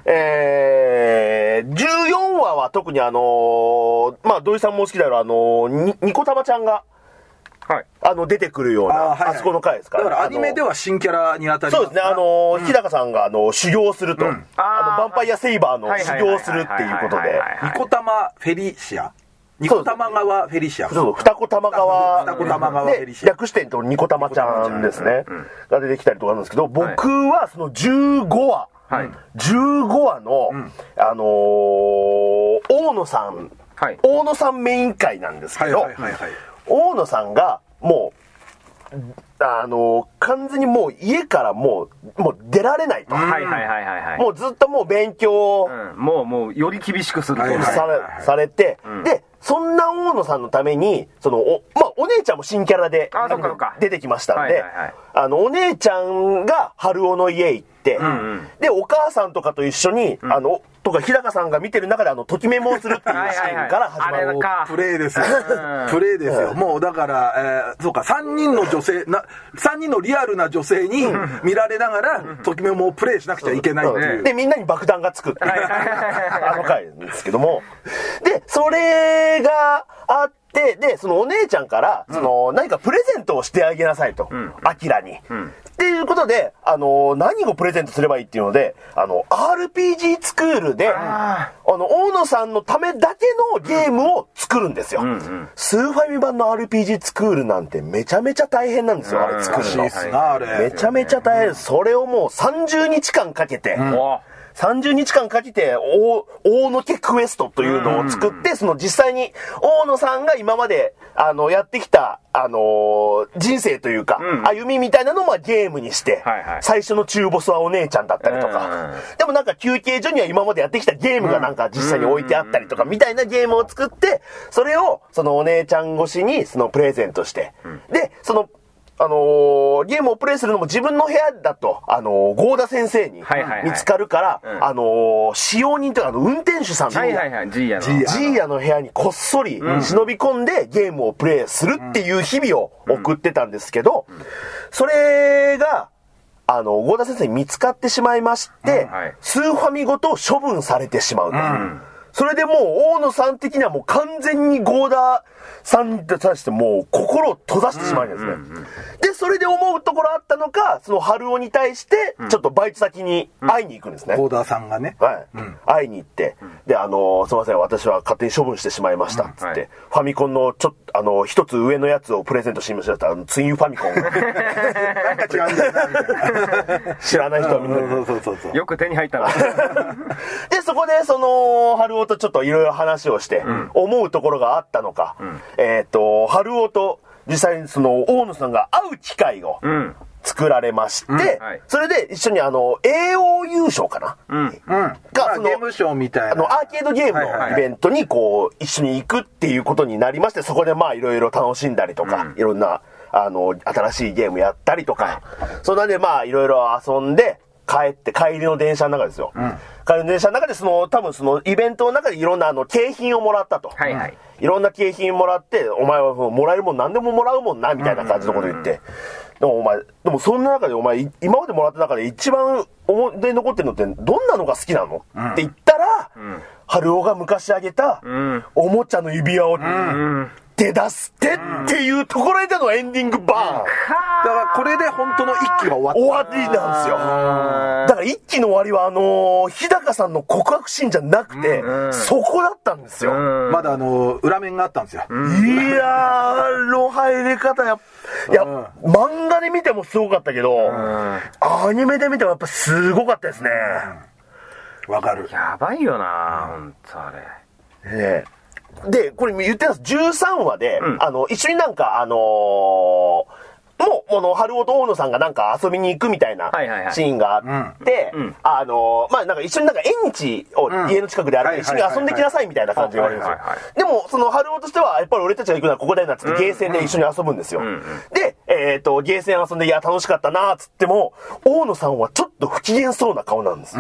えー、じゅうよんわは特にあのー、まあ土井さんも好きだろう、あのー、ニコタマちゃんが、はい、あの出てくるような あ,、はいはい、あそこの回ですから、 だからアニメでは新キャラに当たります。 そうですね、あのーうん、日高さんがあの修行すると、うん、あのヴァンパイアセイバーの修行するっていうことで、 ニコタマフェリシアニコタマ川フェリシア。 そう、二子玉川。 二子玉川フェリシア。 略してとニコタマちゃんですね。が出てきたりとかなんですけど、僕はそのじゅうごわ。はい、じゅうごわの、うん、あのー、大野さん、はい、大野さんメイン回なんですけど、はいはいはいはい、大野さんがもう、あのー、完全にもう家からもう、もう出られないと。 はいはいはいはい。 もうずっともう勉強、 うん、もうもうより厳しくすると、はいはいはいされ、されて、うん、で、そんな大野さんのために、その、お、まあ、お姉ちゃんも新キャラで出てきましたんで、あの、お姉ちゃんが春尾の家行って、うんうん、で、お母さんとかと一緒に、うん、あの、とか、日高さんが見てる中で、あの、ときメモをするっていうシーンから始まる。 はいはいはい、プレイですよ。プレイですよ。もう、だから、えー、そうか、さんにんの女性、な、さんにんのリアルな女性に見られながら、ときメモをプレイしなくちゃいけないっていう。 うん、で、みんなに爆弾がつくっていう、あの回ですけども。で、それがあって、で、そのお姉ちゃんから、その、うん、何かプレゼントをしてあげなさいと。アキラに。うんっていうことで、あのー、何をプレゼントすればいいっていうので、あの、アールピージー スクールで、あの、大野さんのためだけのゲームを作るんですよ。うんうん、スーファミ版の アールピージー スクールなんてめちゃめちゃ大変なんですよ、あれ作るの。めちゃめちゃ大変。それをもうさんじゅうにちかんかけて、うんさんじゅうにちかんかけて大、大野家クエストというのを作って、その実際に大野さんが今まで、あの、やってきた、あのー、人生というか、うん、歩みみたいなのもゲームにして、はいはい、最初の中ボスはお姉ちゃんだったりとか、でもなんか休憩所には今までやってきたゲームがなんか実際に置いてあったりとか、みたいなゲームを作って、それをそのお姉ちゃん越しにそのプレゼントして、うん、で、その、あのー、ゲームをプレイするのも自分の部屋だと、あのー、ゴーダ先生に見つかるから、はいはいはい、あのー、使用人というか、あの、運転手さんの、はいはいはい、ジーヤの。ジーヤの部屋にこっそり忍び込んでゲームをプレイするっていう日々を送ってたんですけど、それが、あの、ゴーダ先生に見つかってしまいまして、うんはい、スーファミごと処分されてしまうと。うんそれでもう大野さん的にはもう完全にゴーダさんに対してもう心を閉ざしてしまうんですね、うんうんうん、でそれで思うところあったのかその春尾に対してちょっとバイト先に会いに行くんですね、 ゴーダさんがねはい、うん、会いに行って、うん、であのすいません私は勝手に処分してしまいましたっつって、うんはい、ファミコンのちょっとあの一つ上のやつをプレゼントしてみましたあのツインファミコンなんか違うんだよなみたいな知らない人はみんなそうそうそうそうよく手に入ったなでそこでその春尾とちょっといろいろ話をして、うん、思うところがあったのか、うん、えっ、ー、と春尾と実際にその大野さんが会う機会を作られまして、うんはい、それで一緒にあの エーオー 優勝かな、うん、 がそのゲームショーみたいなあのアーケードゲームのイベントにこう一緒に行くっていうことになりましてそこでまあいろいろ楽しんだりとか、うん、いろんなあの新しいゲームやったりとか、はい、そんなんでまあいろいろ遊んで帰って帰りの電車の中ですよ、うん、帰りの電車の中でその多分そのイベントの中でいろんなあの景品をもらったと、はいはい、いろんな景品もらってお前はもらえるもん何でももらうもんなみたいな感じのこと言って、でもお前でもそんな中でお前今までもらった中で一番思い出に残ってるのってどんなのが好きなの、うん、って言ったら、うん、春尾が昔あげたおもちゃの指輪を、うん手出すってっていうところでのエンディングバーン、うん、だからこれで本当の一期が終わった終わりなんですよ。だから一期の終わりはあのー、日高さんの告白シーンじゃなくて、うん、そこだったんですよ、 うん、まだあのー、裏面があったんですよ、 うん、いやーの入れ方やいや、うん、漫画で見てもすごかったけど、うん、アニメで見てもやっぱすごかったですね。 わ、うん、かる。 やばいよな、うん、ほんとあれ。 ねえ。で、これ言ってます。じゅうさんわで、うん、あの、一緒になんか、あのー、もう、あの、春尾と大野さんがなんか遊びに行くみたいなシーンがあって、あのー、まあ、なんか一緒になんか縁日を家の近くである、うん、一緒に遊んできなさいみたいな感じで言われるんですよ。でも、その春尾としては、やっぱり俺たちが行くのはここだよなっつって、ゲーセンで一緒に遊ぶんですよ。うんうん、で、えっと、ゲーセン遊んで、いや、楽しかったなーっつっても、大野さんはちょっと不機嫌そうな顔なんです。うん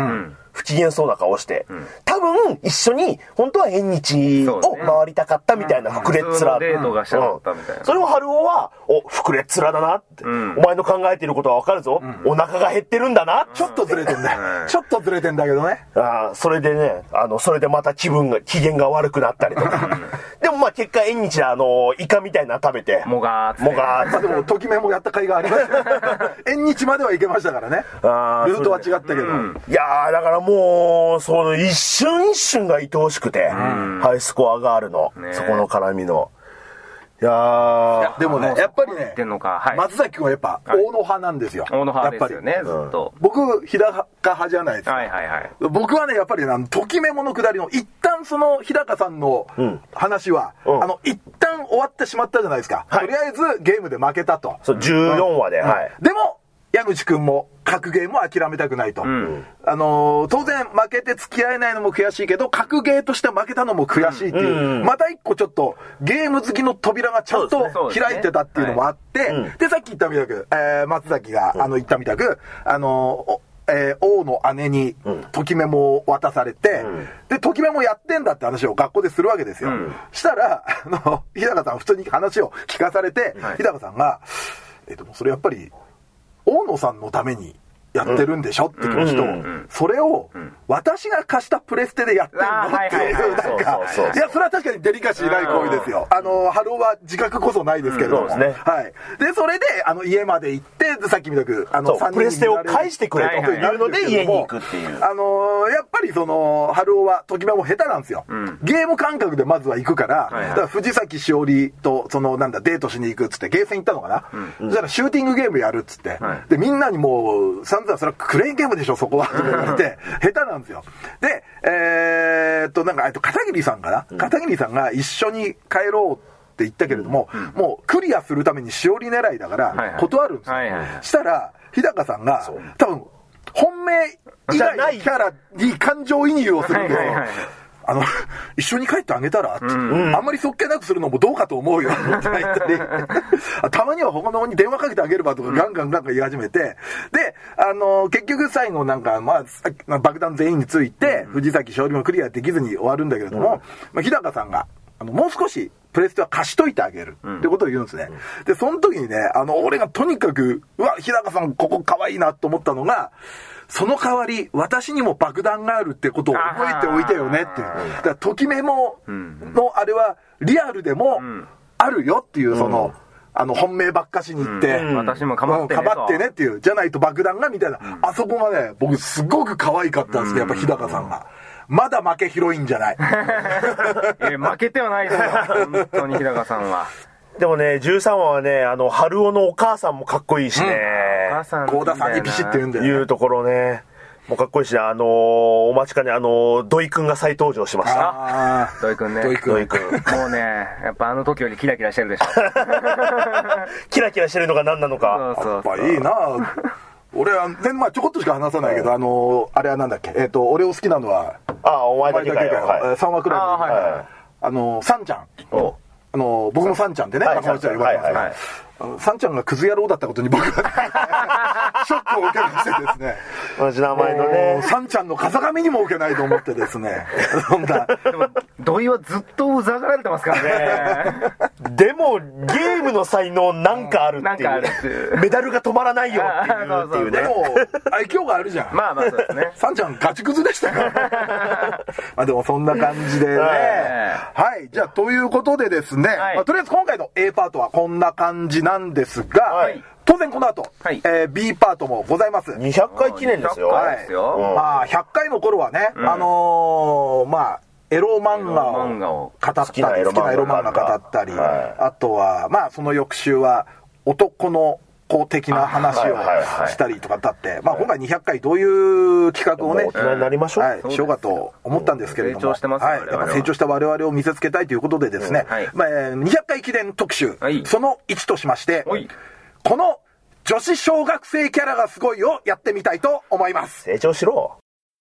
不機嫌そうな顔して、うん、多分一緒に本当は縁日を回りたかったみたいな膨れっ面、 うん、デートがしたかったみたいな、 うん、それを春男はお膨れっ面だなって、うん、お前の考えてることは分かるぞ、うん、お腹が減ってるんだな、 ちょっとずれてんだよ、うん、ちょっとずれてんだけどね、 あそれでねあのそれでまた気分が機嫌が悪くなったりとかでもまあ結果縁日であのイカみたいなの食べてもがーってもがーって、 まあ、でもときめもやった甲斐がありました縁日までは行けましたからね、あルートは違ったけど、うん、 いやーだからもうその一瞬一瞬が愛おしくて、うん、ハイスコアガールの、ね、そこの絡みのいやーいやでもねやっぱりねはい、 松崎君はやっぱ大野派なんですよ、 はい、大野派ですよねずっと、 うん、僕日高派じゃないですか、 はいはいはい、 僕はねやっぱりねときめものくだりの一旦その日高さんの話は、うん、あの一旦終わってしまったじゃないですか、はい、とりあえずゲームで負けたとそうじゅうよんわで、うんはい、 でも矢口くんも格ゲーも諦めたくないと、うん、あのー、当然負けて付き合えないのも悔しいけど格ゲーとして負けたのも悔しいっていう、うんうん、また一個ちょっとゲーム好きの扉がちゃんと開いてたっていうのもあって、で、ねはい、でさっき言ったみたく、えー、松崎が、うん、あの言ったみたくあのーえー、王の姉にときメモを渡されて、うん、でときメモやってんだって話を学校でするわけですよ、うん、したらあの日高さん普通に話を聞かされて、はい、日高さんがえー、でもそれやっぱり大野さんのためにやってるんでしょって気持ちと、それを私が貸したプレステでやってんのっていうなんかいやそれは確かにデリカシーない行為ですよ。あのハローは自覚こそないですけれども、はいでそれであの家まで行ってさっきみたくあのプレステを返してくれというので家に行くっていうあのやっぱりそのハローはときめも下手なんですよ。ゲーム感覚でまずは行くからだから藤崎しおりとそのなんだデートしに行くっつってゲーセン行ったのかな。そしたらシューティングゲームやるっつってでみんなにもう散々それはクレーンゲームでしょそこはと言われて下手なんですよ。でえー、っとなんかえっと片桐さんかな、うん、片桐さんが一緒に帰ろうって言ったけれども、うん、もうクリアするためにしおり狙いだから断るんですよ、はいはいはいはい、したら日高さんが多分本命以外のキャラに感情移入をするんですよ、はいはいはい、あの一緒に帰ってあげたらって、うん、あんまりそっけなくするのもどうかと思うよって言ったりたまには他の子に電話かけてあげればとかガンガンガンガン言い始めて、であの結局最後なんか、まあ、爆弾全員について、うん、藤崎しおりもクリアできずに終わるんだけれども、うんまあ、日高さんがあのもう少しプレステは貸しといてあげるってことを言うんですね、うん、でその時にねあの俺がとにかくうわ日高さんここ可愛いなと思ったのがその代わり私にも爆弾があるってことを覚えておいてよねっていう。だからときメモのあれはリアルでもあるよっていうその、うん、あの本命ばっかしに行って、 うん、私もかまってねと、 かまってねっていうじゃないと爆弾がみたいな、うん、あそこがね僕すごく可愛かったんですねやっぱ日高さんが。まだ負け広いんじゃないえ負けてはないですよ本当に日高さんは。 でもねじゅうさんわはねあの春男のお母さんもかっこいいしね、 うん、お母さん幸田さんにピシッて言うんだよねいうところねもうかっこいいしねあのー、お待ちかねあのー、土井くんが再登場しました。 ああ土井くんね土井くんもうねやっぱあの時よりキラキラしてるでしょキラキラしてるのが何なのかそうそうそうやっぱいいな俺は、ね、まあちょこっとしか話さないけど、うん、あのー、あれはなんだっけえっ、ー、と俺を好きなのはああお前だけかよ、 はい、さんわくらいのあ、はいはい、あのー、さんちゃんおあの僕もさんちゃんってね、仲間内は呼ばれてますから、さんちゃんがクズ野郎だったことに僕はショックを受けましてですね同じ名前のねさんちゃんの風上にも受けないと思ってですねそんなでも土井はずっとうざがられてますからねでもゲームの才能なんかあるっていう、うん、メダルが止まらないよっていうっていうねでも愛嬌があるじゃんまあまあそうですねさんちゃんガチクズでしたからまあでもそんな感じでねはいじゃあということでですね、はいまあ、とりあえず今回の A パートはこんな感じなんですが、はい当然この後、はいえー、B パートもございます。 にひゃっかい記念ですよ。 はい、うん、まあひゃっかいの頃はね、うん、あのー、まあエロ漫画を語ったり好きなエロ漫画語ったり、はい、あとはまあその翌週は男の子的な話をしたりとかだって、はいはいはいまあ今回にひゃっかいどういう企画をね、 大人になりましょう、 はい、しようかと思ったんですけれども、 成長してます、 はい、やっぱ成長した我々を見せつけたいということでですね、うんはいまあ、にひゃっかい記念特集、はい、そのいちとしまして、はいこの女子小学生キャラがすごいをやってみたいと思います。 成長しろ。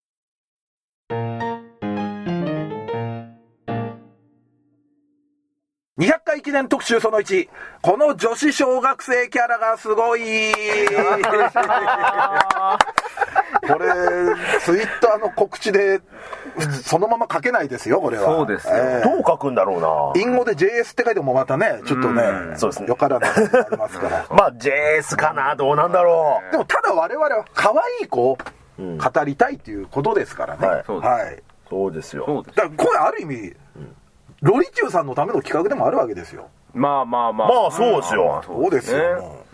にひゃっかい記念特集そのいちこの女子小学生キャラがすごいこれツイッターの告知でそのまま書けないですよこれは。 そうですよ、 えー、どう書くんだろうな。 隠語で ジェイエス って書いてもまたねちょっとね、 そうですね、 よからないのがありますからまあ ジェイエス かな、どうなんだろう。 でもただ我々は可愛い子を語りたいということですからね、 はい、 はい、 そうですよ。 そうです。 だからこれある意味、うん、ロリチューさんのための企画でもあるわけですよ。 まあまあまあまあそうですよ、まあ、 そうですよ、もう、うん、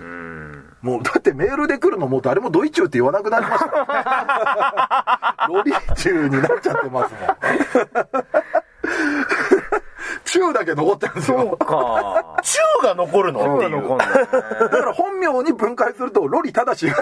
もうだってメールで来るのもう誰もドイチューって言わなくなりましたロリチューになっちゃってますもんチューだけ残ってるんですよ。 そうかチューが残るのっていう。 残るの、ね、 だから本名に分解するとロリただし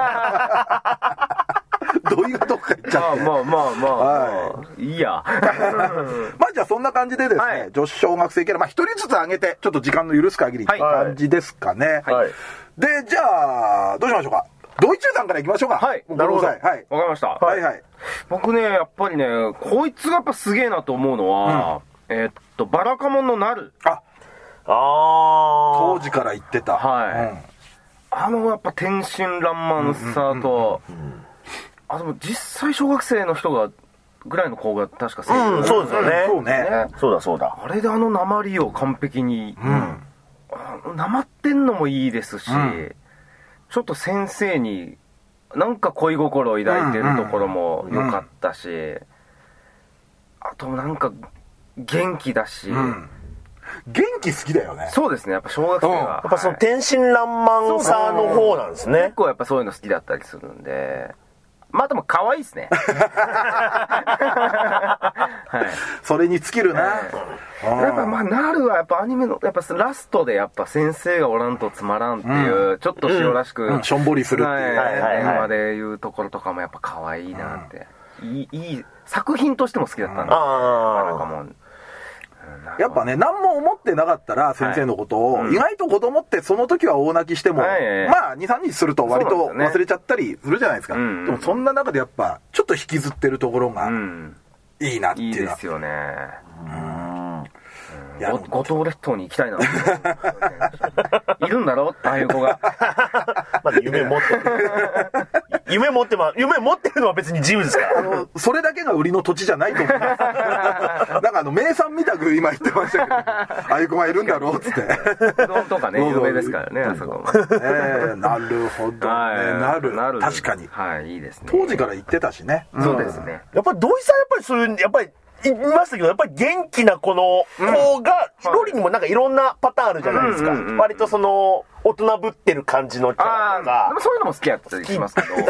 土井がどっか行っちゃって、 まあまあまあまあ、はい、いいやまあじゃあそんな感じでですね、はい、女子小学生キャラまあ一人ずつ上げてちょっと時間の許す限りって感じですかね、はいはい、でじゃあどうしましょうか。ドイチューさんからいきましょうか。 はい、 なるほど、はい、わかりました。 はいはい。 僕ねやっぱりねこいつがやっぱすげえなと思うのは、うん、えー、っとバラカモンのなる、 ああ当時から言ってた、 はい、うん、あのやっぱ天真爛漫さと、うんうんうんうん、あでも実際小学生の人がぐらいの子が確か、 うん、そうですよね、 そうね、 そうだそうだ。 あれであの訛を完璧に、うん、訛ってんのもいいですし、うん、ちょっと先生になんか恋心を抱いてるところも良かったし、うんうんうん、あとなんか元気だし、うん、 元気好きだよね。 そうですね、やっぱ小学生は、うん、 やっぱその天真爛漫さの方なんですね。 結構やっぱそういうの好きだったりするんで、まあでも可愛いですねはい、 それに尽きるな、 えー、やっぱまあなるはやっぱアニメのやっぱラストでやっぱ先生がおらんとつまらんっていう、うん、ちょっと塩らしく、 うんうん、しょんぼりするっていう、 はいはいはい、電話で言うところとかもやっぱ可愛いなって、うん、いい、いい作品としても好きだったんで、うん、なんかもうやっぱね何も思ってなかったら先生のことを、はい、うん、意外と子供ってその時は大泣きしても、はい、まあ にさんにちすると割と忘れちゃったりするじゃないですか、うんうん、でもそんな中でやっぱちょっと引きずってるところがいいなっていうのは、 いいですよね。うん、 いや五島列島に行きたいな。いるんだろああいう子が。 まだ夢持ってる。夢持ってま、夢持ってるのは別に自由ですから。 あの、それだけが売りの土地じゃないと思う。なんかあの、名産みたく今言ってましたけど、ああいう子がいるんだろうっつって。 うどんとかね、有名ですからね、あそこも。 えー、なるほどね。なる。なる。確かに。 はい、いいですね。 当時から言ってたしね。 そうですね。 やっぱり土井さんやっぱりそういう、やっぱり、言いましたけど、やっぱり元気なこの子が、うん、ロリにもなんかいろんなパターンあるじゃないですか。うんうんうん、割とその、大人ぶってる感じのキャラとか。 でもそういうのも好きやったりしますけど。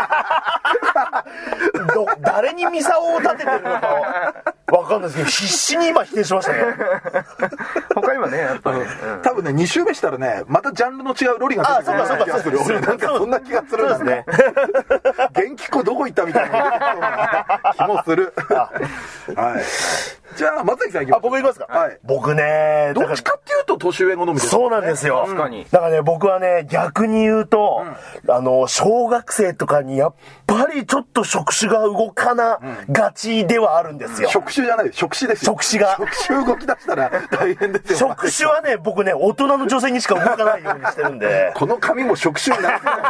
ど誰にミサオを立ててるのかわかんないですけど、必死に今否定しましたね。 他にはね、やっぱり、ね、 うん、多分ね、に周目したらね、またジャンルの違うロリが出てくる気がする。俺なんかそんな気がするんですね。元気子どこ行ったみたいな気もする。はい。じゃあ、松崎さん行きます。 あ、僕行きますか。 はい。 僕ね、 どっちかっていうと年上好みです、ね。 そうなんですよ。 確かに。 だからね、僕はね、逆に言うと、うん、あの、小学生とかにやっぱりちょっと触手が動かながちではあるんですよ。 うん、触手じゃない、触手ですよ。 触手が。 触手動き出したら大変ですよ。 触手はね、僕ね、大人の女性にしか動かないようにしてるんで。 この髪も触手になる。だ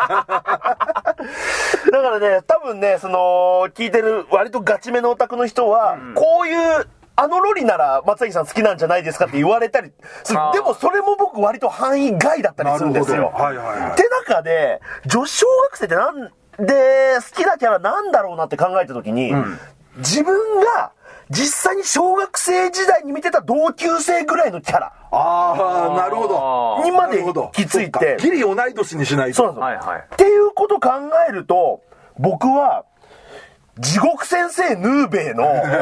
からね、多分ね、その、聞いてる割とガチめのオタクの人は、うん、こういう、あのロリなら松崎さん好きなんじゃないですかって言われたりする。でもそれも僕割と範囲外だったりするんですよ。 はいはいはい。 って中で、女子小学生ってなんで好きなキャラなんだろうなって考えたときに、うん、自分が実際に小学生時代に見てた同級生ぐらいのキャラ。 ああ、なるほど。 にまで行き着いて。 ギリ同い年にしないと。 そうなんですよ。はいはい。っていうことを考えると、僕は、地獄先生ヌーベイの、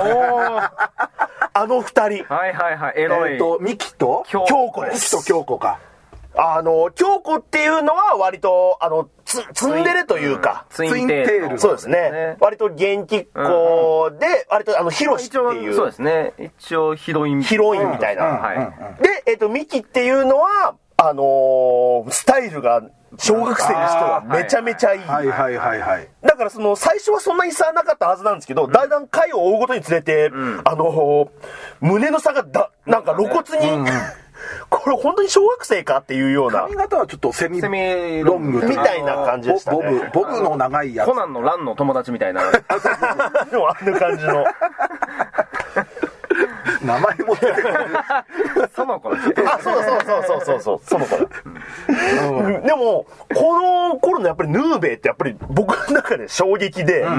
あの二人。 はいはいはい、エロい。 えっと、ミキと京子です。 ミキと京子か。 あの、京子っていうのは割と、あの、つ、ツンデレというか。 ツインテール。 そうですね。割と元気っ子で、割とあの、ヒロシっていう。 そうですね。一応ヒロイン。 ヒロインみたいな。はい。で、えっと、ミキっていうのは、あのー、スタイルが小学生にしてはめちゃめちゃいい。 はいはいはいはい。 だからその最初はそんなに差なかったはずなんですけど、うん、だんだん回を追うごとにつれて、うん、あのー、胸の差がだ、なんか露骨に、うんうん、 これ本当に小学生かっていうような。 髪型はちょっとセミロングみたいな感じでしたね。 ボブ、ボブの長いやつ。 コナンのランの友達みたいな。 でもあんな感じの。 名前も出てくる。 その子だ。 あ、そうそうそうそうそうそう、その子だ。うん、でも、この頃のやっぱりヌーベイってやっぱり僕の中で衝撃で、うんうんうん、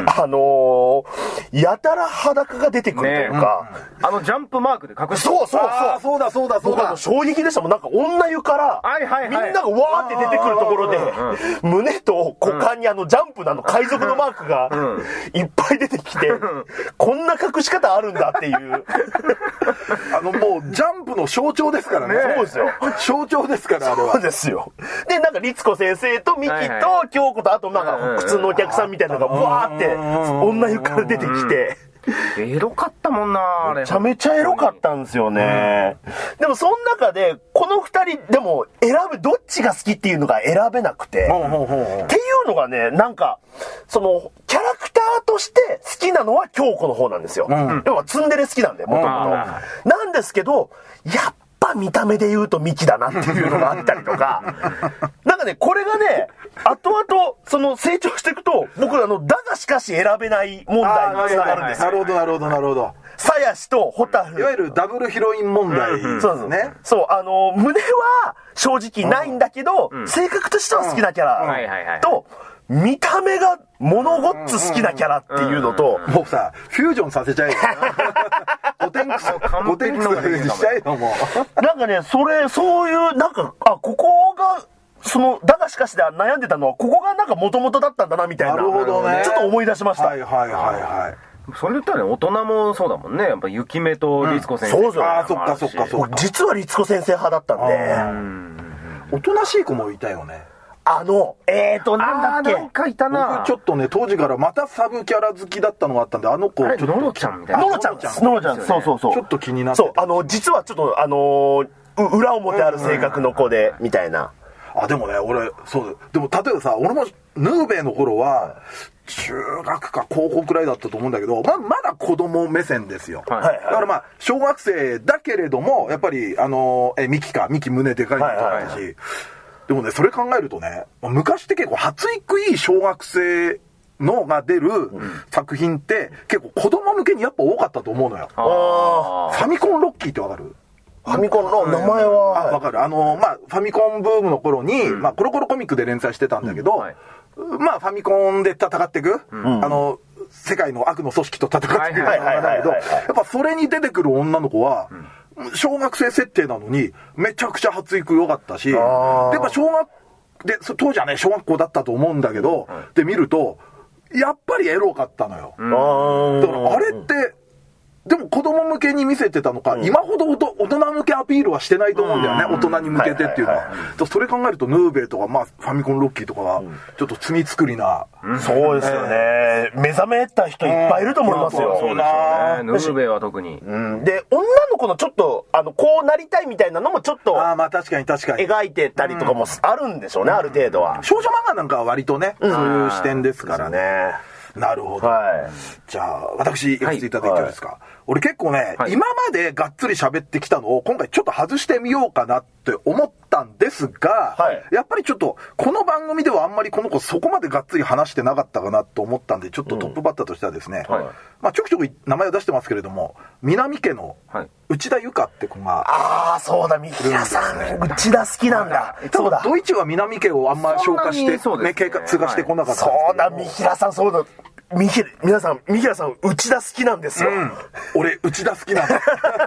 あのー、やたら裸が出てくるというか、 ね、あのジャンプマークで隠して。 そうそうそう。 そうだそうだそうだ。 衝撃でしたもん。なんか女湯から、はいはいはい、みんながわーって出てくるところで、うん、胸と股間にあのジャンプのあの海賊のマークがいっぱい出てきて、うん、こんな隠し方あるんだっていう。 あのもうジャンプの象徴ですからね。 そうですよ。 象徴ですからあれは。 そうですよ。でなんか律子先生とミキと京子とあとなんか普通のお客さんみたいなのがわーって女湯から出てきて。 エロかったもんなあれ。 めちゃめちゃエロかったんですよね。うん、でもその中でこの二人でも選ぶどっちが好きっていうのが選べなくて、うんうんうん、っていうのがねなんかそのキャラクターとして好きなのは京子の方なんですよ。うん、要はツンデレ好きなんでもともと。なんですけどやっぱ見た目で言うとミキだなっていうのがあったりとか、なんかねこれがね後々その成長していくと僕あのだがしかし選べない問題につながるんですよ。 なるほどなるほどなるほど。 鞘師とホタル、 いわゆるダブルヒロイン問題ですね。 そうあの胸は正直ないんだけど、うん、性格としては好きなキャラと見た目が物ごっつ好きなキャラっていうのと、 もうさフュージョンさせちゃえよ。ゴテンクスゴテンクスしちゃえよもう。なんかねそれそういうなんかあここがそのだがしかしで悩んでたのはここがなんか元々だったんだなみたいな。 なるほどね。 ちょっと思い出しました。 はいはいはいはい。 それ言ったらね大人もそうだもんね。やっぱ雪目と律子先生、 うん、そうそう。 ああそっかそっかそっか。 実は律子先生派だったんで。 おとなしい子もいたよね。 あのえーとなんだっけなんかいたな。 僕ちょっとね当時からまたサブキャラ好きだったのがあったんであの子ちょっとののちゃんみたいな。 ののちゃんののちゃんそうそうそう。 ちょっと気になって。 そうあの実はちょっとあのー、裏表ある性格の子でみたいな。 あでもね俺そうでも例えばさ俺もヌーベイの頃は中学か高校くらいだったと思うんだけど、ま, まだ子供目線ですよ、はいはい、だからまあ小学生だけれどもやっぱりあのえミキかミキ胸でかいのとかあったし、はいはいはい、でもねそれ考えるとね昔って結構発育いい小学生のが出る作品って結構子供向けにやっぱ多かったと思うのよ。あファミコンロッキーってわかる？ ファミコンの名前は、 あ、わかる。あの、まあ、ファミコンブームの頃に、うん、まあ、コロコロコミックで連載してたんだけど、うんはい、まあ、ファミコンで戦っていく、うん、あの、世界の悪の組織と戦っていくんだけど、やっぱそれに出てくる女の子は、うん、小学生設定なのに、めちゃくちゃ発育良かったし、で、やっぱ小学、で、当時はね、小学校だったと思うんだけど、うん、で見ると、やっぱりエロかったのよ。うん、だから、あれって、でも子供向けに見せてたのか、うん、今ほど大人向けアピールはしてないと思うんだよね、うん、大人に向けてっていうのは、はいはいはい、それ考えるとヌーベイとか、まあ、ファミコンロッキーとかはちょっと罪作りな、 うん、そうですよね、えー、目覚めた人いっぱいいると思いますよ、 うん、そうですよねヌーベイは特に、 うん、で女の子のちょっとあのこうなりたいみたいなのもちょっとあまあ確かに確かに描いてたりとかもあるんでしょうね、うん、ある程度は少女漫画なんかは割とね、うん、そういう視点ですからね、なるほど、はい、じゃあ私行かせていただいていいですか、はいはい、俺結構ね、はい、今までがっつり喋ってきたのを今回ちょっと外してみようかなって思ったんですが、はい、やっぱりちょっとこの番組ではあんまりこの子そこまでがっつり話してなかったかなと思ったんでちょっとトップバッターとしてはですね、うんはい、まあ、ちょくちょく名前を出してますけれども南家の内田由香って子が、はい、 ああそうだ三平さん内田好きなんだ、 そうだドイツは南家をあんま消化して、ね、経過通過してこなかったんですけど、 そうだ三平さんそうだみひ皆さん三平さん内田好きなんですよ、うん、 俺内田好きなんだ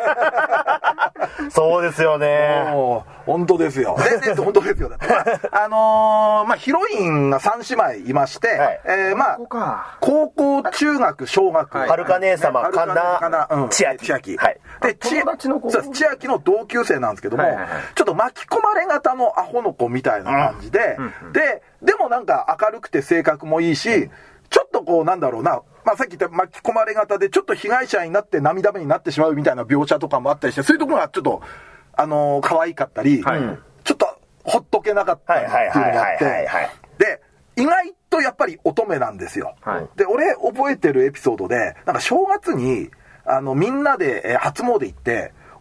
そうですよね本当ですよでで本当ですよだって、まあ、あのー、まあヒロインがさん姉妹いまして、はい、えー、まあ高校中学小学、 はるか姉様かな千秋千秋で千秋の同級生なんですけども、はいはいはい、ちょっと巻き込まれ型のアホの子みたいな感じで、うん、ででもなんか明るくて性格もいいし、うん、ちょっとこうなんだろうな、まあ、さっき言った巻き込まれ型でちょっと被害者になって涙目になってしまうみたいな描写とかもあったりして、そういうところがちょっとあのー、可愛かったり、はい、ちょっとほっとけなかったりっていうのがあって、で意外とやっぱり乙女なんですよ、はい、で俺覚えてるエピソードでなんか正月にあのみんなで初詣行って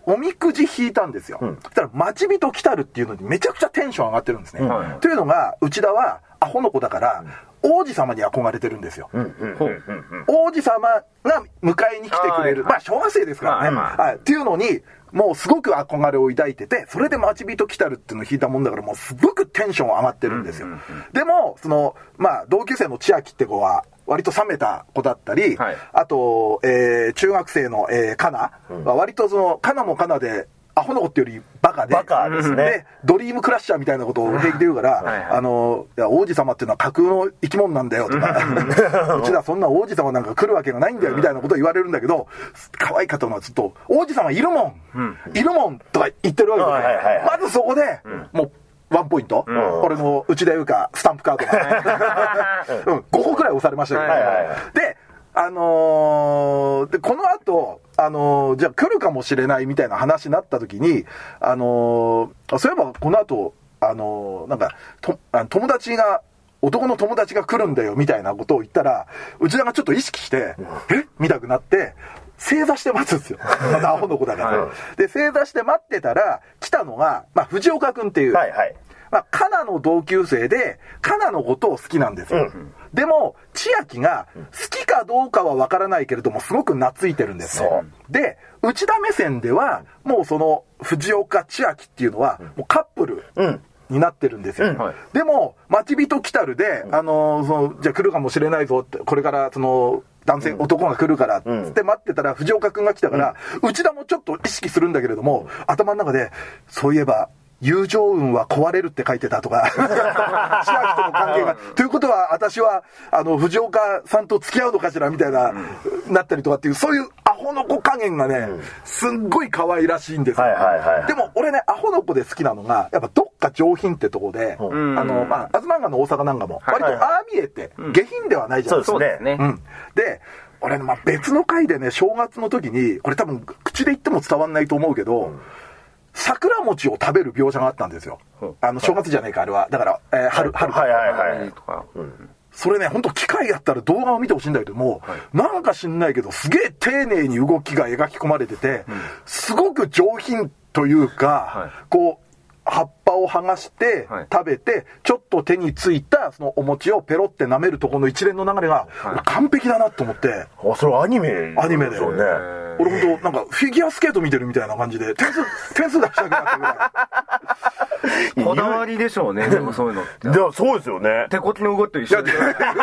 おみくじ引いたんですよ。うん、そしたら、待ち人来たるっていうのにめちゃくちゃテンション上がってるんですね。うん、というのが、内田はアホの子だから、うん、王子様に憧れてるんですよ。うんうんうんうん、王子様が迎えに来てくれる。まあ、小学生ですからね。まあはい、っていうのに、もうすごく憧れを抱いてて、それで待ち人来たるっていうのを引いたもんだから、もうすごくテンション上がってるんですよ。うんうんうん、でも、その、まあ、同級生の千秋って子は、割と冷めた子だったり、はい、あと、えー、中学生の、えー、カナは割とその、カナもカナで、アホの子ってよりバカで、 バカですね。 で、ドリームクラッシャーみたいなことを平気で言うから、はいはい、あの、いや、王子様っていうのは架空の生き物なんだよとか、うちらそんな王子様なんか来るわけがないんだよみたいなことを言われるんだけど、可愛かったのはずっと、王子様いるもん、うん、いるもんとか言ってるわけですよ。はいはいはい、まずそこで、うん、もう、ワンポイント、うん、俺の内田優香スタンプカードが、うん、ごこくらい押されましたけど、はいはいはい、で、あのー、で、この後、あのー、じゃあ来るかもしれないみたいな話になった時に、あのー、そういえばこの後、あのー、なんか、と、あの友達が、男の友達が来るんだよみたいなことを言ったら、内田がちょっと意識して、うん、え見たくなって、正座して待つんですよ。またアホの子だから。はい、で、正座して待ってたら、来たのが、まあ、藤岡くんっていう、はいはい、まあ、カナの同級生で、カナのことを好きなんですよ。うん、でも、千秋が好きかどうかはわからないけれども、すごく懐いてるんですね。で、内田目線では、もうその、藤岡千秋っていうのは、もうカップル。うんになってるんですよ。うんはい、でも、待ち人来たるで、あのー、その、じゃあ来るかもしれないぞって、これから、その、男性、うん、男が来るから、つって待ってたら、藤岡くんが来たから、うん、内田もちょっと意識するんだけれども、頭の中で、そういえば、友情運は壊れるって書いてたとか、千秋との関係が、ということは、私は、あの、藤岡さんと付き合うのかしらみたいな、うん、なったりとかっていう、そういうアホの子加減がね、うん、すっごい可愛らしいんですよ。はいはいはいはい、でも、俺ね、アホの子で好きなのが、やっぱどっか上品ってとこで、うん、あの、まあ、アズマンガの大阪なんかも、割とああ見えて、下品ではないじゃないですか。そうですね。うん。で、俺ね、まあ、別の回でね、正月の時に、これ多分、口で言っても伝わんないと思うけど、うん、桜餅を食べる描写があったんですよ。うん、あの、正月じゃないか、あれは。だから、えー、春、春。はいはいはい。うん、それね、ほんと機会あったら動画を見てほしいんだけども、はい、なんか知んないけど、すげえ丁寧に動きが描き込まれてて、うん、すごく上品というか、はい、こう、葉っぱを剥がして食べて、はい、ちょっと手についたそのお餅をペロって舐めるところの一連の流れが、はい、完璧だなと思って。 あ、それアニメアニメで。そうね。俺ほんと、なんかフィギュアスケート見てるみたいな感じで、点数、点数出したくなったぐらい。こだわりでしょうね、でもそういうのって。 でもそうですよね。 手こきの動きと一緒で。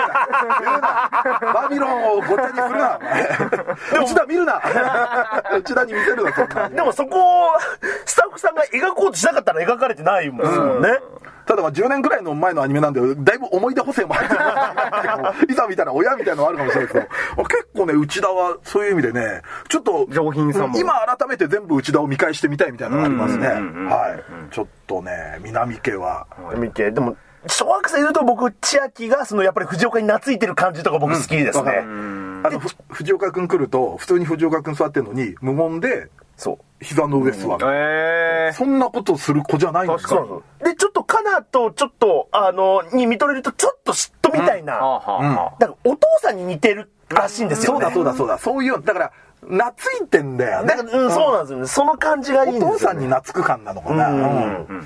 バビロンをごっちゃにするな。内田見るな。内田に見せるな、そんな。 でもそこを、スタッフさんが描こうとしなかったら描かれてないもんね。うん、 ただまあじゅうねんくらいの前のアニメなんで、だいぶ思い出補正も入ってる。いざ見たら親みたいなのあるかもしれないですけど、結構ね、内田はそういう意味でね、ちょっと、 上品さも。 今改めて全部内田を見返してみたいみたいなのがありますね。はい。ちょっとね、南家は。 南家、でも、小学生で言うと僕、千秋が、そのやっぱり藤岡に懐いてる感じとか僕好きですね。うん、 あの、藤岡くん来ると、普通に藤岡くん座ってるのに、無言で、そう。膝の上座る。えー、そんなことする子じゃないんですか。 で、ちょっとカナとちょっと、あの、に見とれると、ちょっと嫉妬みたいな。うん。だから、お父さんに似てるらしいんですよね。 そうだそうだそうだ。そういう、だから、懐いてんだよね。 だから、うん、そうなんですよね。その感じがいいんですよ、ね。 お父さんに懐く感なのかな。うん。うん、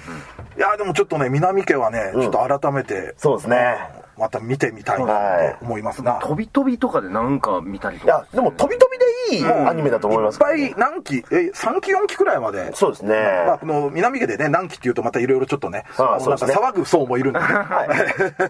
いや、でもちょっとね、南家はね、ちょっと改めて、うん、 そうですね。 また見てみたいなと思いますが、 飛び飛びとかでなんか見たりとか。 いや、でも飛び飛びでいいアニメだと思います、 ね。いっぱい何期、え、さんきよんきくらいまで。 そうですね。 まあ、この南家でね、何期っていうとまたいろいろちょっとね、ああ、そうですね、なんか騒ぐ層もいるんで、ね、はい、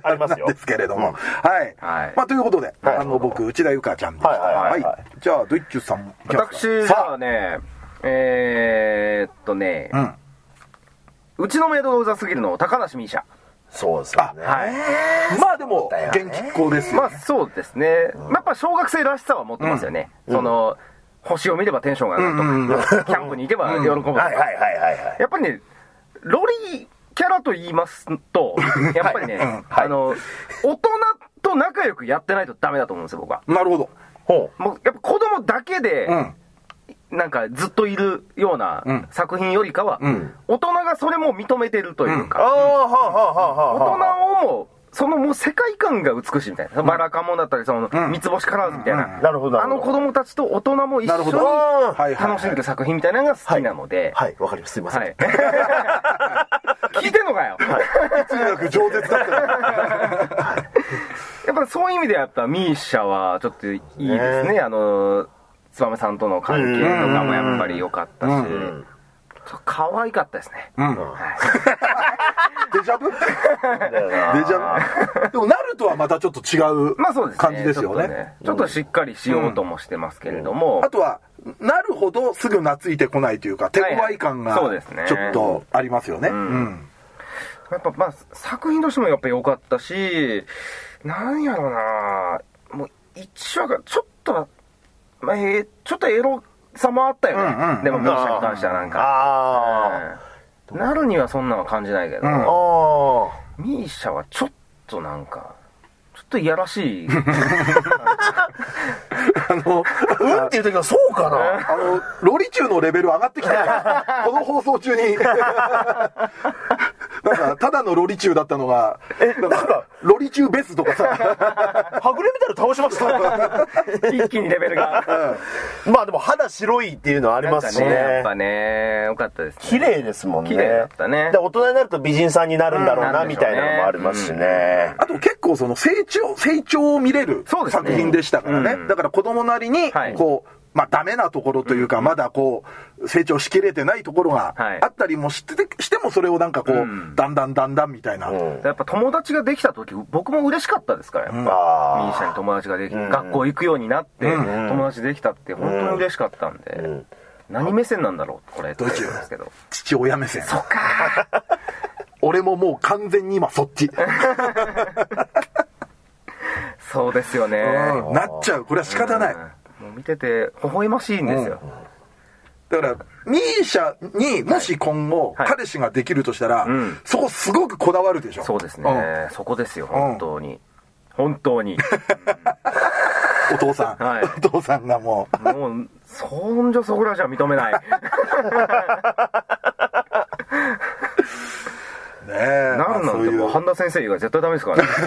ありますよ。 ですけれども、うん、はい、はい。まあ、ということで、はい、あの、僕、内田ゆかちゃんでした。はいはいはい、はい。じゃあ、ドイッチュさん。 私、じゃあね、えー、っとね、うん、うちのメイドがうざすぎるの、高梨ミーシャ。 そうですね。 はい。まあでも、元気っ子ですよ、 ね。まあそうですね。うん、まあやっぱ小学生らしさは持ってますよね。うん、その、星を見ればテンションが上がるとか、うんうん、キャンプに行けば喜ぶとか。はいはいはいはい。やっぱりね、ロリキャラと言いますと、やっぱりね、はい、あの、大人と仲良くやってないとダメだと思うんですよ、僕は。 なるほど。 ほう。もうやっぱ子供だけで、うん、なんかずっといるような作品よりかは、うん、大人がそれも認めてるというか、うん、大人をもそのもう世界観が美しいみたいな、うん、バラカモンだったりその、うん、三つ星カラーズみたいな、うんうん、 なるほどあの子供たちと大人も一緒に楽しんでる作品みたいなのが好きなので、 はいわ、はい、かります、すいません、はい、 聞いてんのかよ、 はい、いつになく饒舌だったやっぱそういう意味でやっぱミーシャはちょっといいですね、ね、あの燕さんとの関係とかもやっぱり良かったし、うんうん、可愛かったですね、うん、はいデジャブデジャブでもナルトはまたちょっと違う感じですよね、まあそうですね、ちょっとね、ちょっとしっかりしようともしてますけれども、 うん、あとはなるほどすぐ懐いてこないというか手強い感がちょっとありますよね、はいはい、うんうん、 やっぱまあ作品としてもやっぱ良かったし、なんやろうな、もう一話がちょっと、まあ、えー、ちょっとエロさもあったよね、うんうん、でもミーシャに関してはなんかあ、うん、なるにはそんなの感じないけど、うん、ミーシャはちょっとなんかちょっといやらしいあのうんっていう時はそうかな、 あのロリチューのレベル上がってきたこの放送中になんかただのロリチューだったのがえなんかロリチューベスとかさはぐれメタル倒しました一気にレベルが、 うん、まあでも肌白いっていうのはありますしね、 やっぱねよかったですね、 綺麗ですもんね、 綺麗だったね、 で大人になると美人さんになるんだろうな、うん、みたいなのもありますしね、 うん、あと結構その成長成長を見れる作品でしたからね、うん、だから子供なりにこう、はい、まあダメなところというか、うん、まだこう成長しきれてないところがあったりもして、はい、してもそれをなんかこう、うん、だんだんだんだんみたいな、うん、 やっぱ友達ができた時僕も嬉しかったですから、やっぱ、うん、ミーシャに友達ができ、うん、学校行くようになって、うん、友達できたって本当に嬉しかったんで、うん、何目線なんだろうこれどっちですけど父親目線、 そっか俺ももう完全に今そっちそうですよね、 うん、なっちゃう、これは仕方ない、うん、 もう見てて微笑ましいんですよ、 うん、だからミーシャにもし今後彼氏ができるとしたら、はいはい、うん、そこすごくこだわるでしょ。 そうですね、うん、そこですよ本当に、うん、本当に、 うん、お父さん、はい、お父さんがもうもうそんじょそこらじゃ認めないねえ、 なんなんてもう半田先生以外絶対ダメですからね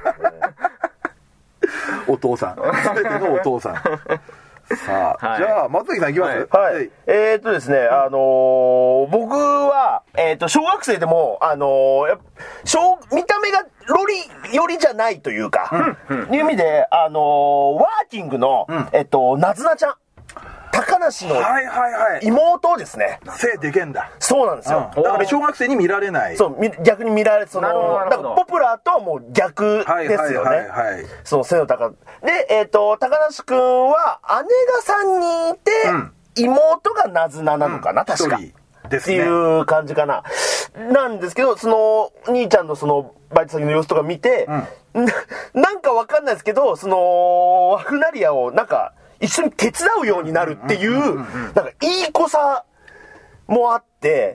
お父さん、全てのお父さんさあ、はい、じゃあ松崎さんいきます、 はい、はい、えー、っとですね、あのー、僕は、えー、っと小学生でも、あのー、小見た目がロリ寄りじゃないというか、うんうん、いう意味で、あのー、ワーキングの、うん、えっとなずなちゃん、高梨の妹ですね。 背でけんだ。 そうなんですよ。 うん、だから小学生に見られない。 そう、逆に見られ、その、だからポプラーとはもう逆ですよね。はいはいはいはい、そう、背の高。で、えっ、ー、と、高梨くんは姉がさんにんいて、うん、妹がなずななのかな、うん、確か。ですね、っていう感じかな。なんですけど、その、兄ちゃんのその、バイト先の様子とか見て、うん、な, なんかわかんないですけど、その、ワフナリアをなんか、一緒に手伝うようになるっていう、なんかいい子さもあって、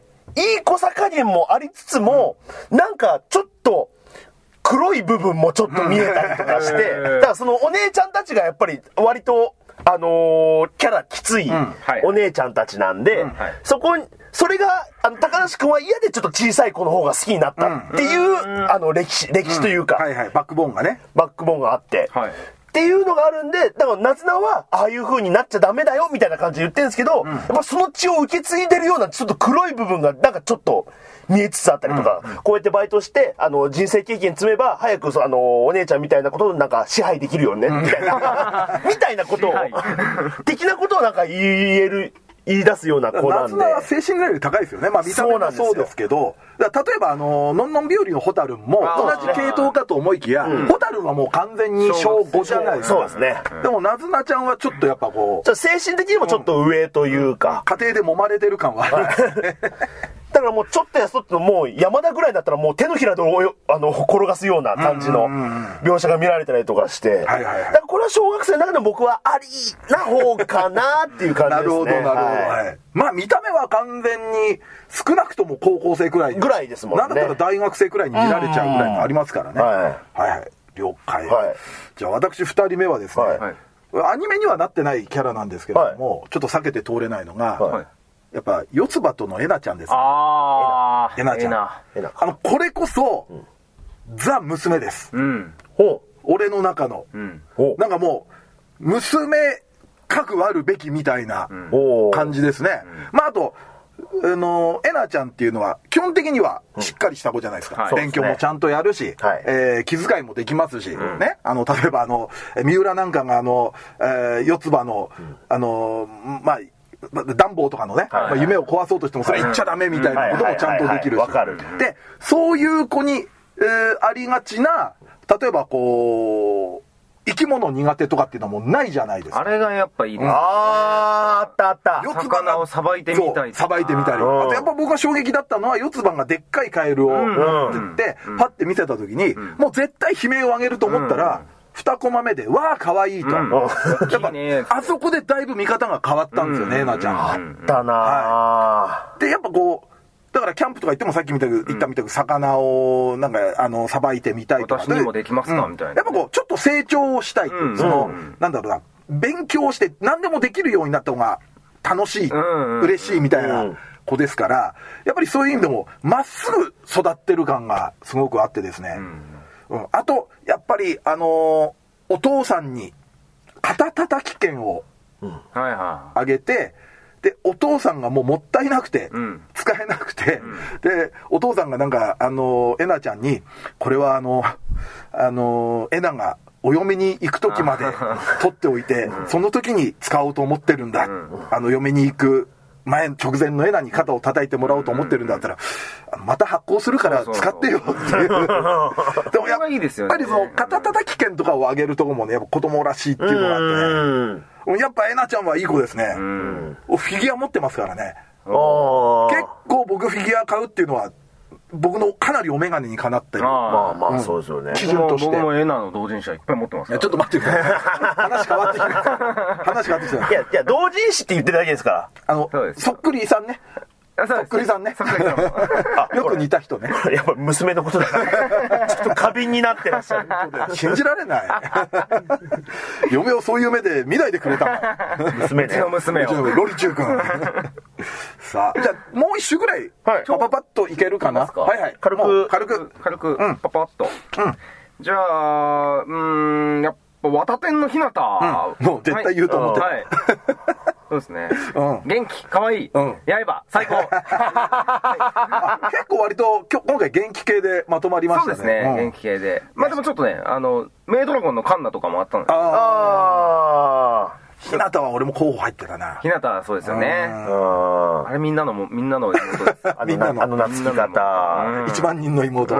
いい子さ加減もありつつも、なんかちょっと黒い部分もちょっと見えたりとかして、だからそのお姉ちゃんたちがやっぱり割と、あのー、キャラきついお姉ちゃんたちなんで、そこに、それが、あの、高梨くんは嫌でちょっと小さい子の方が好きになったっていう、あの、歴史、歴史というか、 はいはい、バックボーンがね。 バックボーンがあって、はい、っていうのがあるんで、だから夏菜はああいう風になっちゃダメだよみたいな感じで言ってるんですけど、うん、やっぱその血を受け継いでるようなちょっと黒い部分がなんかちょっと見えつつあったりとか、うんうん、こうやってバイトしてあの人生経験積めば早くそあのお姉ちゃんみたいなことをなんか支配できるよね、うん、みたいなみたいなことを的なことをなんか言える言い出すような子なんで、夏菜は精神レベル高いですよね。まあ見た目もそうですけど、例えばあののんのん日和のホタルンも同じ系統かと思いきや、うん、ホタルンはもう完全に小ごじゃないですか。 そうですね。 でも夏菜ちゃんはちょっとやっぱこう、 精神的にもちょっと上というか、 うん、家庭で揉まれてる感はあるんですね。 だからもうちょっとやそっともう山田ぐらいだったらもう手のひらであの転がすような感じの描写が見られたりとかして、だからこれは小学生の中でも僕はありな方かなっていう感じですね。なるほどなるほど。はい、 まあ見た目は完全に少なくとも高校生くらいぐらいですもんね。 なんだったら大学生くらいに見られちゃうぐらいもありますからね。はいはいはい、了解。はい、じゃあ私ふたりめはですね、はい、アニメにはなってないキャラなんですけども、はい、ちょっと避けて通れないのが。はい、やっぱ四つ葉とのえなちゃんですね。 ああ、 えなちゃん。えな。あのこれこそ、うん、 ザ娘です、 うん、 ほう俺の中の、 うん、 なんかもう娘核あるべきみたいな感じですね、うん、まああとあのえなちゃんっていうのは基本的にはしっかりした子じゃないですか、うん、勉強もちゃんとやるし、はい、えー、気遣いもできますし、うん、ね、あの例えばあの三浦なんかがあの、えー、四つ葉の、うん、あのまあ暖房とかのね、はいはい、まあ、夢を壊そうとしてもそれ言っちゃダメみたいなこともちゃんとできるし、でそういう子に、えー、ありがちな、例えばこう生き物苦手とかっていうのはもうないじゃないですか。 あれがやっぱいいね、 うん、あーあったあった、 魚をさばいてみたり、 さばいてみたり、あとやっぱ僕が衝撃だったのは四つ葉がでっかいカエルを持ってって、うんうん、パッて見せた時に、うん、もう絶対悲鳴を上げると思ったら、うん、にコマ目でわー可愛いと、うん、やっぱあそこでだいぶ見方が変わったんですよね、えなちゃん。 あったな、 はい、でやっぱこうだからキャンプとか行ってもさっきみたく言ったみたく魚をなんかあのさばいてみたいとか、 私にもできますか、うん、みたいな、 やっぱこうちょっと成長したい、うん、その、うん、なんだろうな、勉強して何でもできるようになった方が楽しい、うん、嬉しいみたいな子ですから、やっぱりそういう意味でもまっすぐ育ってる感がすごくあってですね、うんうん、あとやっぱりあのー、お父さんに肩叩き券をあげて、でお父さんがもうもったいなくて、うん、使えなくて、うん、でお父さんがなんかあのえなちゃんにこれはあのあのえながお嫁に行く時まで取っておいて、うん、その時に使おうと思ってるんだ、うん、あの嫁に行く前直前のえなに肩を叩いてもらおうと思ってるんだったら、うん、また発行するから使ってよっていう。でもやっぱりその肩叩き券とかをあげるとこもね、やっぱ子供らしいっていうのがあってね、うん、やっぱえなちゃんはいい子ですね、うん、フィギュア持ってますからね。結構僕フィギュア買うっていうのは僕のかなりお眼鏡にかなってる。 まあまあ、うん、そうですよね。 基準として僕もエナの同人誌はいっぱい持ってますから。 いやちょっと待ってください。話変わってきてる。話変わってきてる。 いやいや同人誌って言ってるだけですから。 あのそっくりさんね。そっくりさんね。よく似た人ね。 やっぱ娘のことだからちょっと過敏になってらっしゃる。 信じられない。嫁をそういう目で見ないでくれたもん。娘ね。 うちの娘を。 ロリチュウ君。さあじゃあもう一周ぐらいパパパッといけるかな。はいはい。 軽く軽く軽くパパッと。じゃあうーんやっぱ綿天のひなた。 もう絶対言うと思って。はい。 そうですね、うん、元気かわいい、うん、刃最高、 はい、結構割と今日今回元気系でまとまりましたね。 そうですね、うん、元気系で。まあでもちょっとねあのメイドラゴンのカンナとかもあったんですけど、 ああひなたは俺も候補入ってたな。 ひなたはそうですよね。あれみんなのもみんなの妹です。 みんなのあの懐き方、 いちまん人の妹。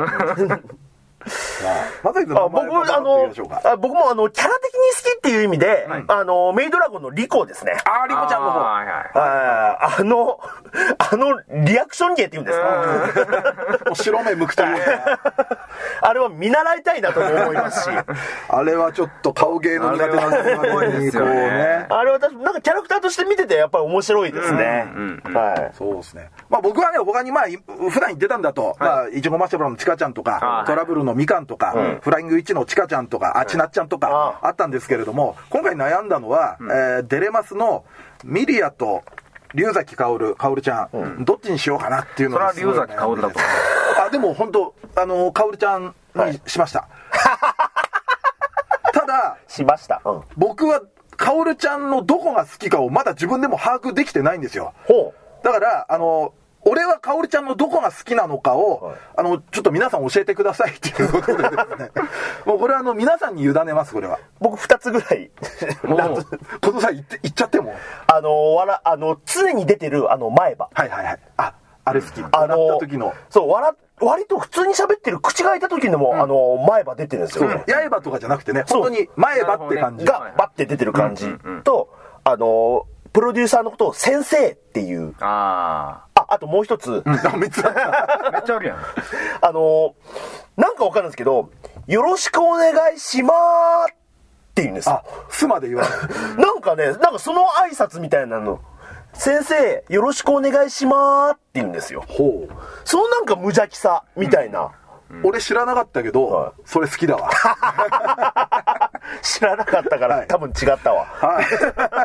まさき君あ僕あのあ僕もあのキャラ的に好きっていう意味で、はい、あのメイドラゴンのリコですね。 あリコちゃんの方。 あ、はいはい、あのあのリアクション芸っていうんですか。 お白目向くというあれは見習いたいなと思いますし。 あれはちょっと顔芸の苦手なのにこうね。 あれは私なんかキャラクターとして見ててやっぱり面白いですね。 はい。そうですね。まあ僕はね他にまあ普段言ってたんだと、まあいちごマッシュブラのちかちゃんとかトラブルのみかんとか、うん、フライングいちのちかちゃんとか、あちなっちゃんとかあったんですけれども、今回悩んだのは、うん、えー、デレマスのミリアと龍崎薫、薫ちゃん、うん、どっちにしようかなっていうのが、 それは龍崎薫だと。 あ、でも本当あの薫ちゃんにしました。はい、ただしました。うん、僕は薫ちゃんのどこが好きかをまだ自分でも把握できてないんですよ。ほう。だからあの。俺はかおりちゃんのどこが好きなのかを、はい、あのちょっと皆さん教えてくださいっていうことでですねもうこれはあの皆さんに委ねます。これは僕ふたつぐらいもうこの際言って言っちゃってもあのわらあの常に出てるあの前歯、 はいはいはい、ああれ好き、あの笑った時のそう笑割と普通に喋ってる口が開いた時にも、うん、あの前歯出てるんですよ。 そう刃とかじゃなくてね、本当に前歯って感じがバッて出てる感じ、うんうんうん、とあのプロデューサーのことを先生っていう、あああともう一つ、 うん、めっちゃめっちゃあるやん。 あのなんかわかるんですけど、よろしくお願いしまーって言うんです。 あ、すまで言わない。 なんかね、なんかその挨拶みたいなの、先生よろしくお願いしまーって言うんですよ。ほう。そのなんか無邪気さみたいな。 うん、俺知らなかったけど、はい、それ好きだわ。 知らなかったから、はい、多分違ったわ。はい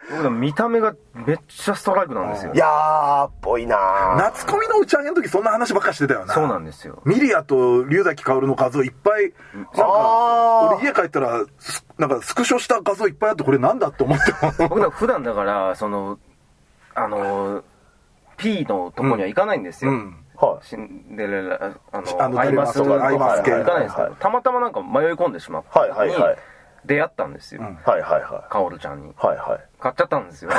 僕見た目がめっちゃストライクなんですよ。 いやーっぽいな。 夏コミの打ち上げの時そんな話ばっかしてたよな。 そうなんですよ。 ミリアと龍崎薫の画像いっぱい、なんか俺家帰ったらなんかスクショした画像いっぱいあって、これなんだって思って僕ら普段だからそのあの P のとこには行かないんですよ、うんうん、シンデレラあの、あのアイマスとかアイマス系行かないんですけど、はいはい、たまたまなんか迷い込んでしまった時に出会ったんですよ、はいはいはい、カオルちゃんに、はいはい、買っちゃったんですよ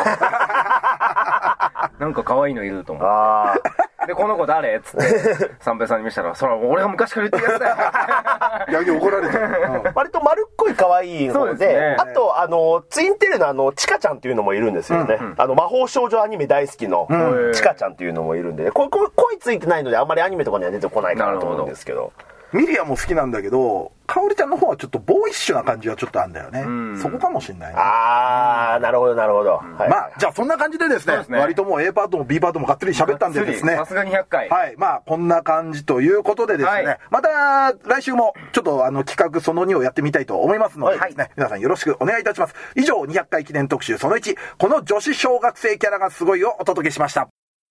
なんか可愛いのいると思って、あでこの子誰っつって三平さんに見せたら、それは俺が昔から言ってるやつだよ逆に怒られた、うん、 割と丸っこい可愛いの で, で、ね、あとあのツインテールのあのチカちゃんっていうのもいるんですよね、うんうん、あの魔法少女アニメ大好きのチカちゃんっていうのもいるんで、ここ声ついてないのであんまりアニメとかには出てこないかなと思うんですけど、 ミリアも好きなんだけど、かおりちゃんの方はちょっとボーイッシュな感じはちょっとあるんだよね、うん、そこかもしんないね。 あー、なるほどなるほど、うん、はい、 まあじゃあそんな感じでですね、ですね、割ともう A パートも B パートもがっつり喋ったんでですね、 さすがにひゃっかい、 はい、まあこんな感じということでですね、はい、また来週もちょっとあの企画そのにをやってみたいと思いますのでですね、はい、皆さんよろしくお願いいたします。以上にひゃっかい記念特集そのいち、この女子小学生キャラがすごいをお届けしました。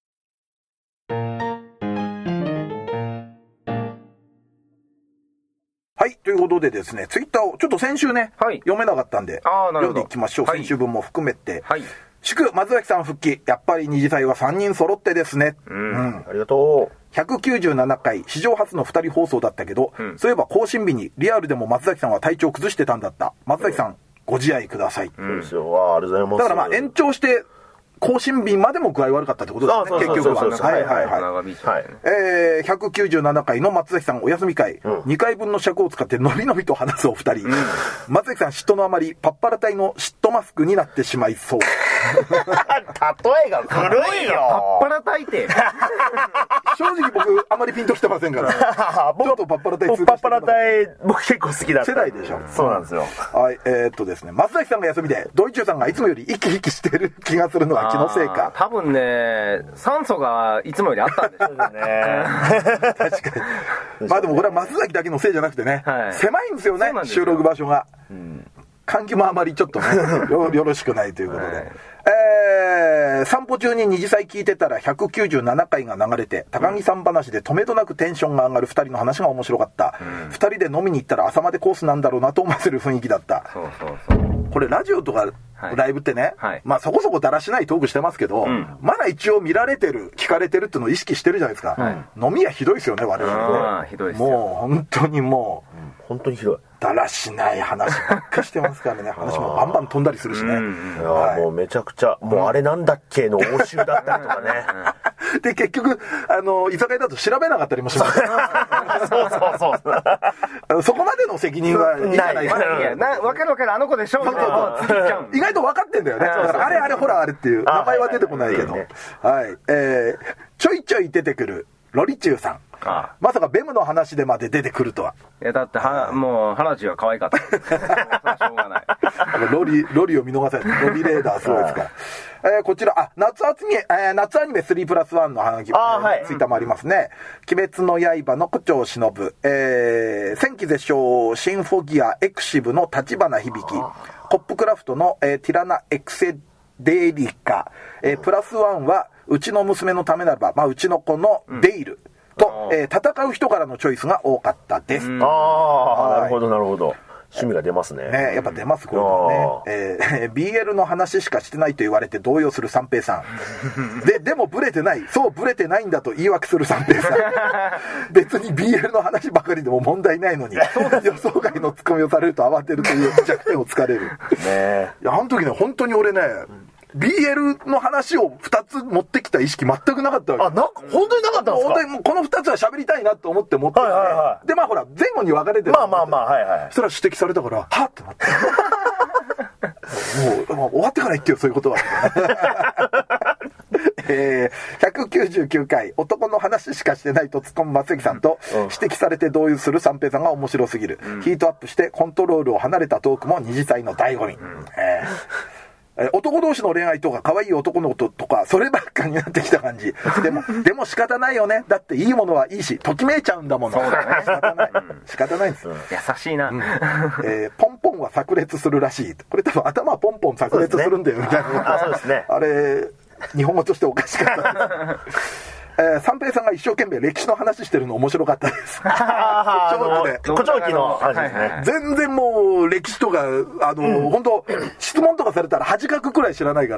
はい、ということでですね、ツイッターをちょっと先週ね、はい、読めなかったんで読んでいきましょう。先週分も含めて、はい、祝松崎さん復帰、やっぱり二次祭はさんにん揃ってですね、 うん、うん、ありがとう。 ひゃくきゅうじゅうななかい、史上初のふたり放送だったけど、うん、そういえば更新日にリアルでも松崎さんは体調崩してたんだった。松崎さん、うん、ご自愛ください。 そうですよ、ありがとうございます。 だからまあ延長して更新日までも具合悪かったってことですね、結局は。はいはいはい。えー、ひゃくきゅうじゅうななかいの松崎さんお休み会、うん、にかいぶんの尺を使ってのびのびと話すお二人、うん、松崎さん嫉妬のあまりパッパラ隊の嫉妬マスクになってしまいそう。 例えが古いよ。 パッパラ隊って正直僕あんまりピンときてませんからちょっとパッパラ隊パッパラ隊僕結構好きだった。 世代でしょ。 そうなんですよ。 はい、えー、っとですね、松崎さんが休みでドイチューさんがいつもより生き生きしてる気がするのは気のせいか。 多分ね、酸素がいつもよりあったんでしょうね。 確かに。まあでもこれは松崎だけのせいじゃなくてね、はい、狭いんですよね、収録場所が。うん、換気もあまりちょっとねよ, よろしくないということで、はい、えー、散歩中に二次祭聞いてたらひゃくきゅうじゅうななかいが流れて、高木さん話で止めどなくテンションが上がるふたりの話が面白かった、うん、ふたりで飲みに行ったら朝までコースなんだろうなと思わせる雰囲気だった。そうそうそう、これラジオとかライブってね、はいはい、まあそこそこだらしないトークしてますけど、うん、まだ一応見られてる聞かれてるっていうのを意識してるじゃないですか、はい、飲みはひどいですよね我々ね。 ひどいですよ。 もう本当にもう、うん、 本当にひどい、 だらしない話ばっかしてますからね。話もバンバン飛んだりするしね。 うんうん、いや、はい、もうめちゃくちゃ、もうあれなんだっけの応酬だったりとかね。 で結局あの居酒屋だと調べなかったりもします。そうそうそう。そこまでの責任はいいじゃないですか。 いや、な分かる分かる、あの子でしょ。そうそうそう、意外と分かってんだよね。だからあれあれほらあれっていう名前は出てこないけど、はい、はい、えー、ちょいちょい出てくるロリチューさん。ああ、まさかベムの話でまで出てくるとは。 いやだっては、もう花地は可愛かった。しょうがない。 ロリロリを見逃さない。ロリレーダーそうですから。えー、こちら、あ、夏アニメ、えー、夏アニメスリープラスワンのハガキ、はい、ツイッターもありますね。鬼滅の刃の胡蝶忍、えー、戦記絶唱シンフォギアエクシブの立花響、コップクラフトの、えー、ティラナエクセデリカ、えー、プラスワンはうちの娘のためならば、まあ、うちの子のデイル、うんと、えー、戦う人からのチョイスが多かったです。 ああ、なるほどなるほど。趣味が出ますね。 ね、やっぱ出ますこれはね。えー、ビーエル の話しかしてないと言われて動揺する三平さん。ででもブレてない、そうブレてないんだと言い訳する三平さん。別に ビーエル の話ばかりでも問題ないのに、予想外のツッコミをされると慌てるという弱点を突かれる。ね。いやあの時ね本当に俺ね。ビーエル の話をふたつ持ってきた意識全くなかったわけ。 あ、なんか本当になかったんですか。 本当にもうこのふたつは喋りたいなと思って持ってきて、はいはいはい、でまあほら前後に分かれてる、 まあまあまあ、はいはい、 それは指摘されたからはっってなってもう、もう終わってから言ってよそういうことは。えー、ひゃくきゅうじゅうきゅうかい男の話しかしてないと突っ込む松関さんと、うん、指摘されて動揺する三平さんが面白すぎる、うん、ヒートアップしてコントロールを離れたトークも二次祭の醍醐味、うん、えー男同士の恋愛とか可愛い男の子とかそればっかになってきた感じ。でもでも仕方ないよね。だっていいものはいいしときめいちゃうんだもの。そうだね。仕方ない。仕方ないんですよ。 優しいな。うん、 えー、ポンポンは炸裂するらしい。これ多分頭ポンポン炸裂するんだよみたいな。 あ、そうですね。 あれ日本語としておかしかったです。えー、三平さんが一生懸命歴史の話してるの面白かったです。 古長期の話ですね、はいはい。 全然もう歴史とかあの、うん、本当質問とかされたら恥かくくらい知らないから、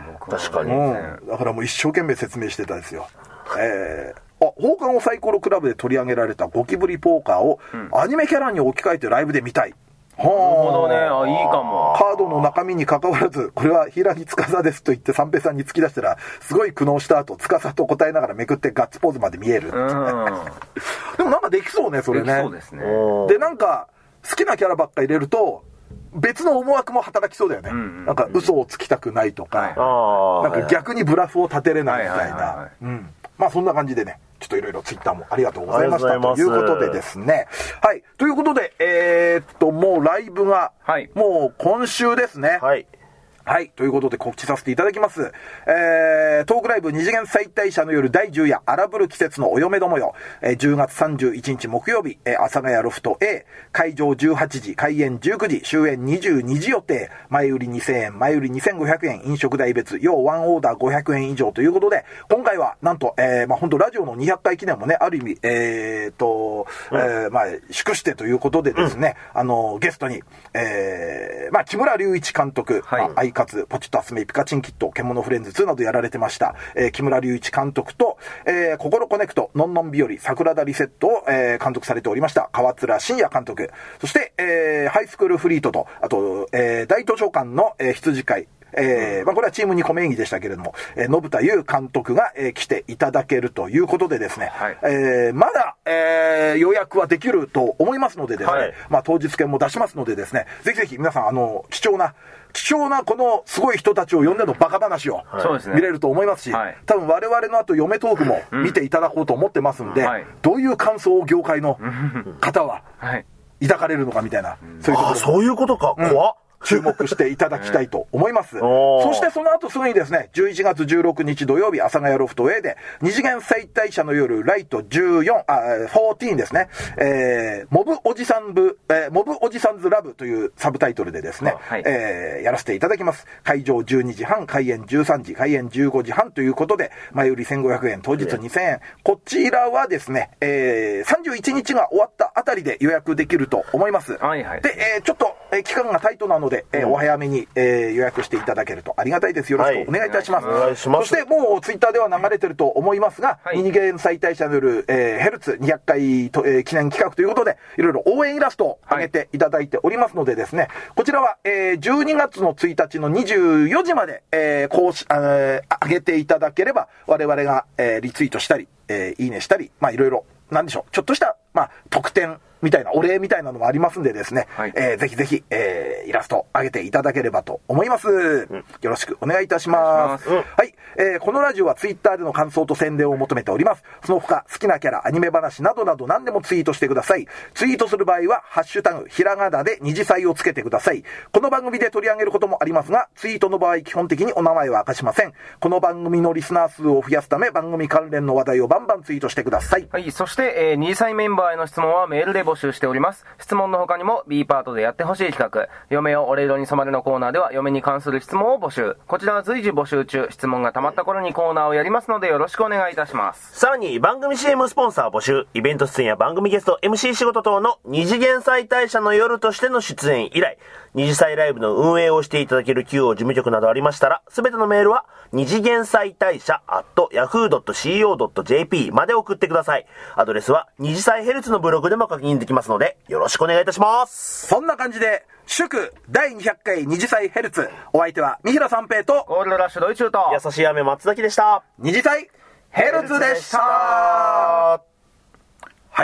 うん、確かに、 うん、だからもう一生懸命説明してたですよ。えー、あ、放課後サイコロクラブで取り上げられたゴキブリポーカーをアニメキャラに置き換えてライブで見たい。 なるほどね。あ、いいかも。 カードの中身に関わらず、これは平木司ですと言って三平さんに突き出したら、すごい苦悩した後、司と答えながらめくってガッツポーズまで見える。でもなんかできそうね、それね。 できそうですね。 で、なんか、好きなキャラばっか入れると、別の思惑も働きそうだよね。うんうんうん、なんか嘘をつきたくないとか、はい、なんか逆にブラフを立てれないみたいな。まあそんな感じでね。ちょっといろいろツイッターもありがとうございましたということでですね。はい。ということで、えー、っと、もうライブが、もう今週ですね。はい。はい。ということで告知させていただきます。えー、トークライブ二次元再退社の夜だいじゅう夜荒ぶる季節のお嫁どもよ。えー、じゅうがつさんじゅういちにち木曜日、えー、阿佐ヶ谷ロフト A、会場じゅうはちじ、開演じゅうくじ、終演にじゅうにじ予定。前売りにせんえん、前売りにせんごひゃくえん、飲食代別、要ワンオーダーごひゃくえん以上ということで、今回はなんと、えー、まあ本当ラジオのにひゃっかい記念もね、ある意味、えーと、うん、えー、まあ祝してということでですね、うん、あの、ゲストに、えー、まあ木村隆一監督、はい、まあ、アイカツ、ポチッと集めピカチンキット、獣フレンズツーなどやられてました、えー、木村隆一監督と、えー、心コネクト、のんのん日和、桜田リセットを、えー、監督されておりました川面真也監督、そして、えー、ハイスクールフリートと、あと、えー、大図書館の、えー、羊飼い、えーまあ、これはチームにこ名義でしたけれども、えー、信田優監督が、えー、来ていただけるということでですね、はい、えー、まだ、えー、予約はできると思いますのでですね、はい、まあ、当日券も出しますのでですね、ぜひぜひ皆さん、あの、貴重な、貴重なこのすごい人たちを呼んでのバカ話を見れると思いますし、はい、多分我々の後嫁トークも見ていただこうと思ってますんで、うん、はい、どういう感想を業界の方は抱かれるのかみたいな、 そういうところ、あ、そういうことか、怖っ、 注目していただきたいと思います。そしてその後すぐにですね、じゅういちがつじゅうろくにち土曜日、阿佐ヶ谷ロフト A で、二次元再退社の夜、ライトじゅうよん、あ、じゅうよんですね、えー、モブおじさん部、えー、モブおじさんズラブというサブタイトルでですね、はい、えー、やらせていただきます。会場じゅうにじはん、開演じゅうさんじ、開演じゅうごじはんということで、前売りせんごひゃくえん、当日にせんえん。こちらはですね、えー、さんじゅういちにちが終わったあたりで予約できると思います。はいはい、で、えー、ちょっと、えー、期間がタイトなので、えーうん、お早めに、えー、予約していただけるとありがたいです。よろしくお願いいたします。はい、お願いします。そしてもうツイッターでは流れてると思いますが、はい、二次元再退社による、えー、ヘルツにひゃっかいと、えー、記念企画ということで、いろいろ応援イラストを上げていただいておりますのでですね、はい、こちらは、えー、じゅうにがつのついたちのにじゅうよじまで、えー、こうし、えー、上げていただければ、我々が、えー、リツイートしたり、えー、いいねしたり、まあいろいろ、なんでしょう、ちょっとした、まあ、特典、みたいな、お礼みたいなのもありますんでですね、はい、えー、ぜひぜひ、えー、イラスト上げていただければと思います。うん、よろしくお願いいたします。はい、えー、このラジオはツイッターでの感想と宣伝を求めております。その他、好きなキャラ、アニメ話などなど何でもツイートしてください。ツイートする場合は、ハッシュタグ、ひらがなで二次祭をつけてください。この番組で取り上げることもありますが、ツイートの場合、基本的にお名前は明かしません。この番組のリスナー数を増やすため、番組関連の話題をバンバンツイートしてください。 はい、そして、えー、二次祭メンバーへの質問はメールで募集しております。質問の他にも B パートでやってほしい企画、嫁を俺色に染まるのコーナーでは嫁に関する質問を募集。こちらは随時募集中。質問が溜まった頃にコーナーをやりますのでよろしくお願いいたします。 さらに番組 シーエム スポンサー募集、イベント出演や番組ゲスト エムシー 仕事等の二次元再退社の夜としての出演以来、二次祭ライブの運営をしていただける企業事務局などありましたら、すべてのメールは二次元再退社 アットヤフードットシーオードットジェーピー まで送ってください。アドレスは二次祭ヘルツのブログでも確認できますのでよろしくお願いいたします。 そんな感じで祝だいにひゃっかい二次祭ヘルツ、お相手は三平三平とゴールドラッシュドイチューと優しい雨松崎でした。 二次祭ヘルツでした。はい、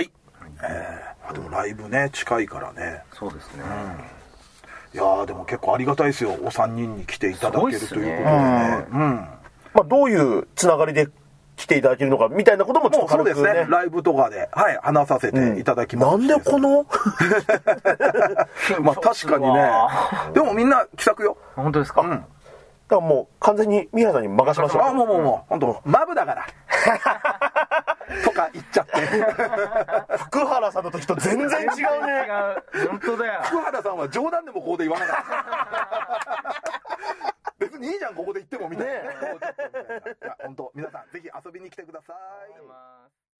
えー、でもライブね近いからね。 そうですね、 うん、いやーでも結構ありがたいですよ、お三人に来ていただけるということでね。うん、まあ、どういうつながりで来ていただけるのかみたいなこともちょっと軽く、ね、 そうですね、ライブとかで、はい、話させていただきます、 うん、なんでこのまあ確かにね、でもみんな気さくよ。 本当ですか。 うん、だからもう完全に三原さんに任せましょう。 あ、もうもうもう本当マブだからとかが行っちゃって福原さんの時と全然違うね。 違う、本当だよ。 福原さんは冗談でもここで言わなかった別にいいじゃんここで言ってもみたいなね。いや本当皆さんぜひ遊びに来てください。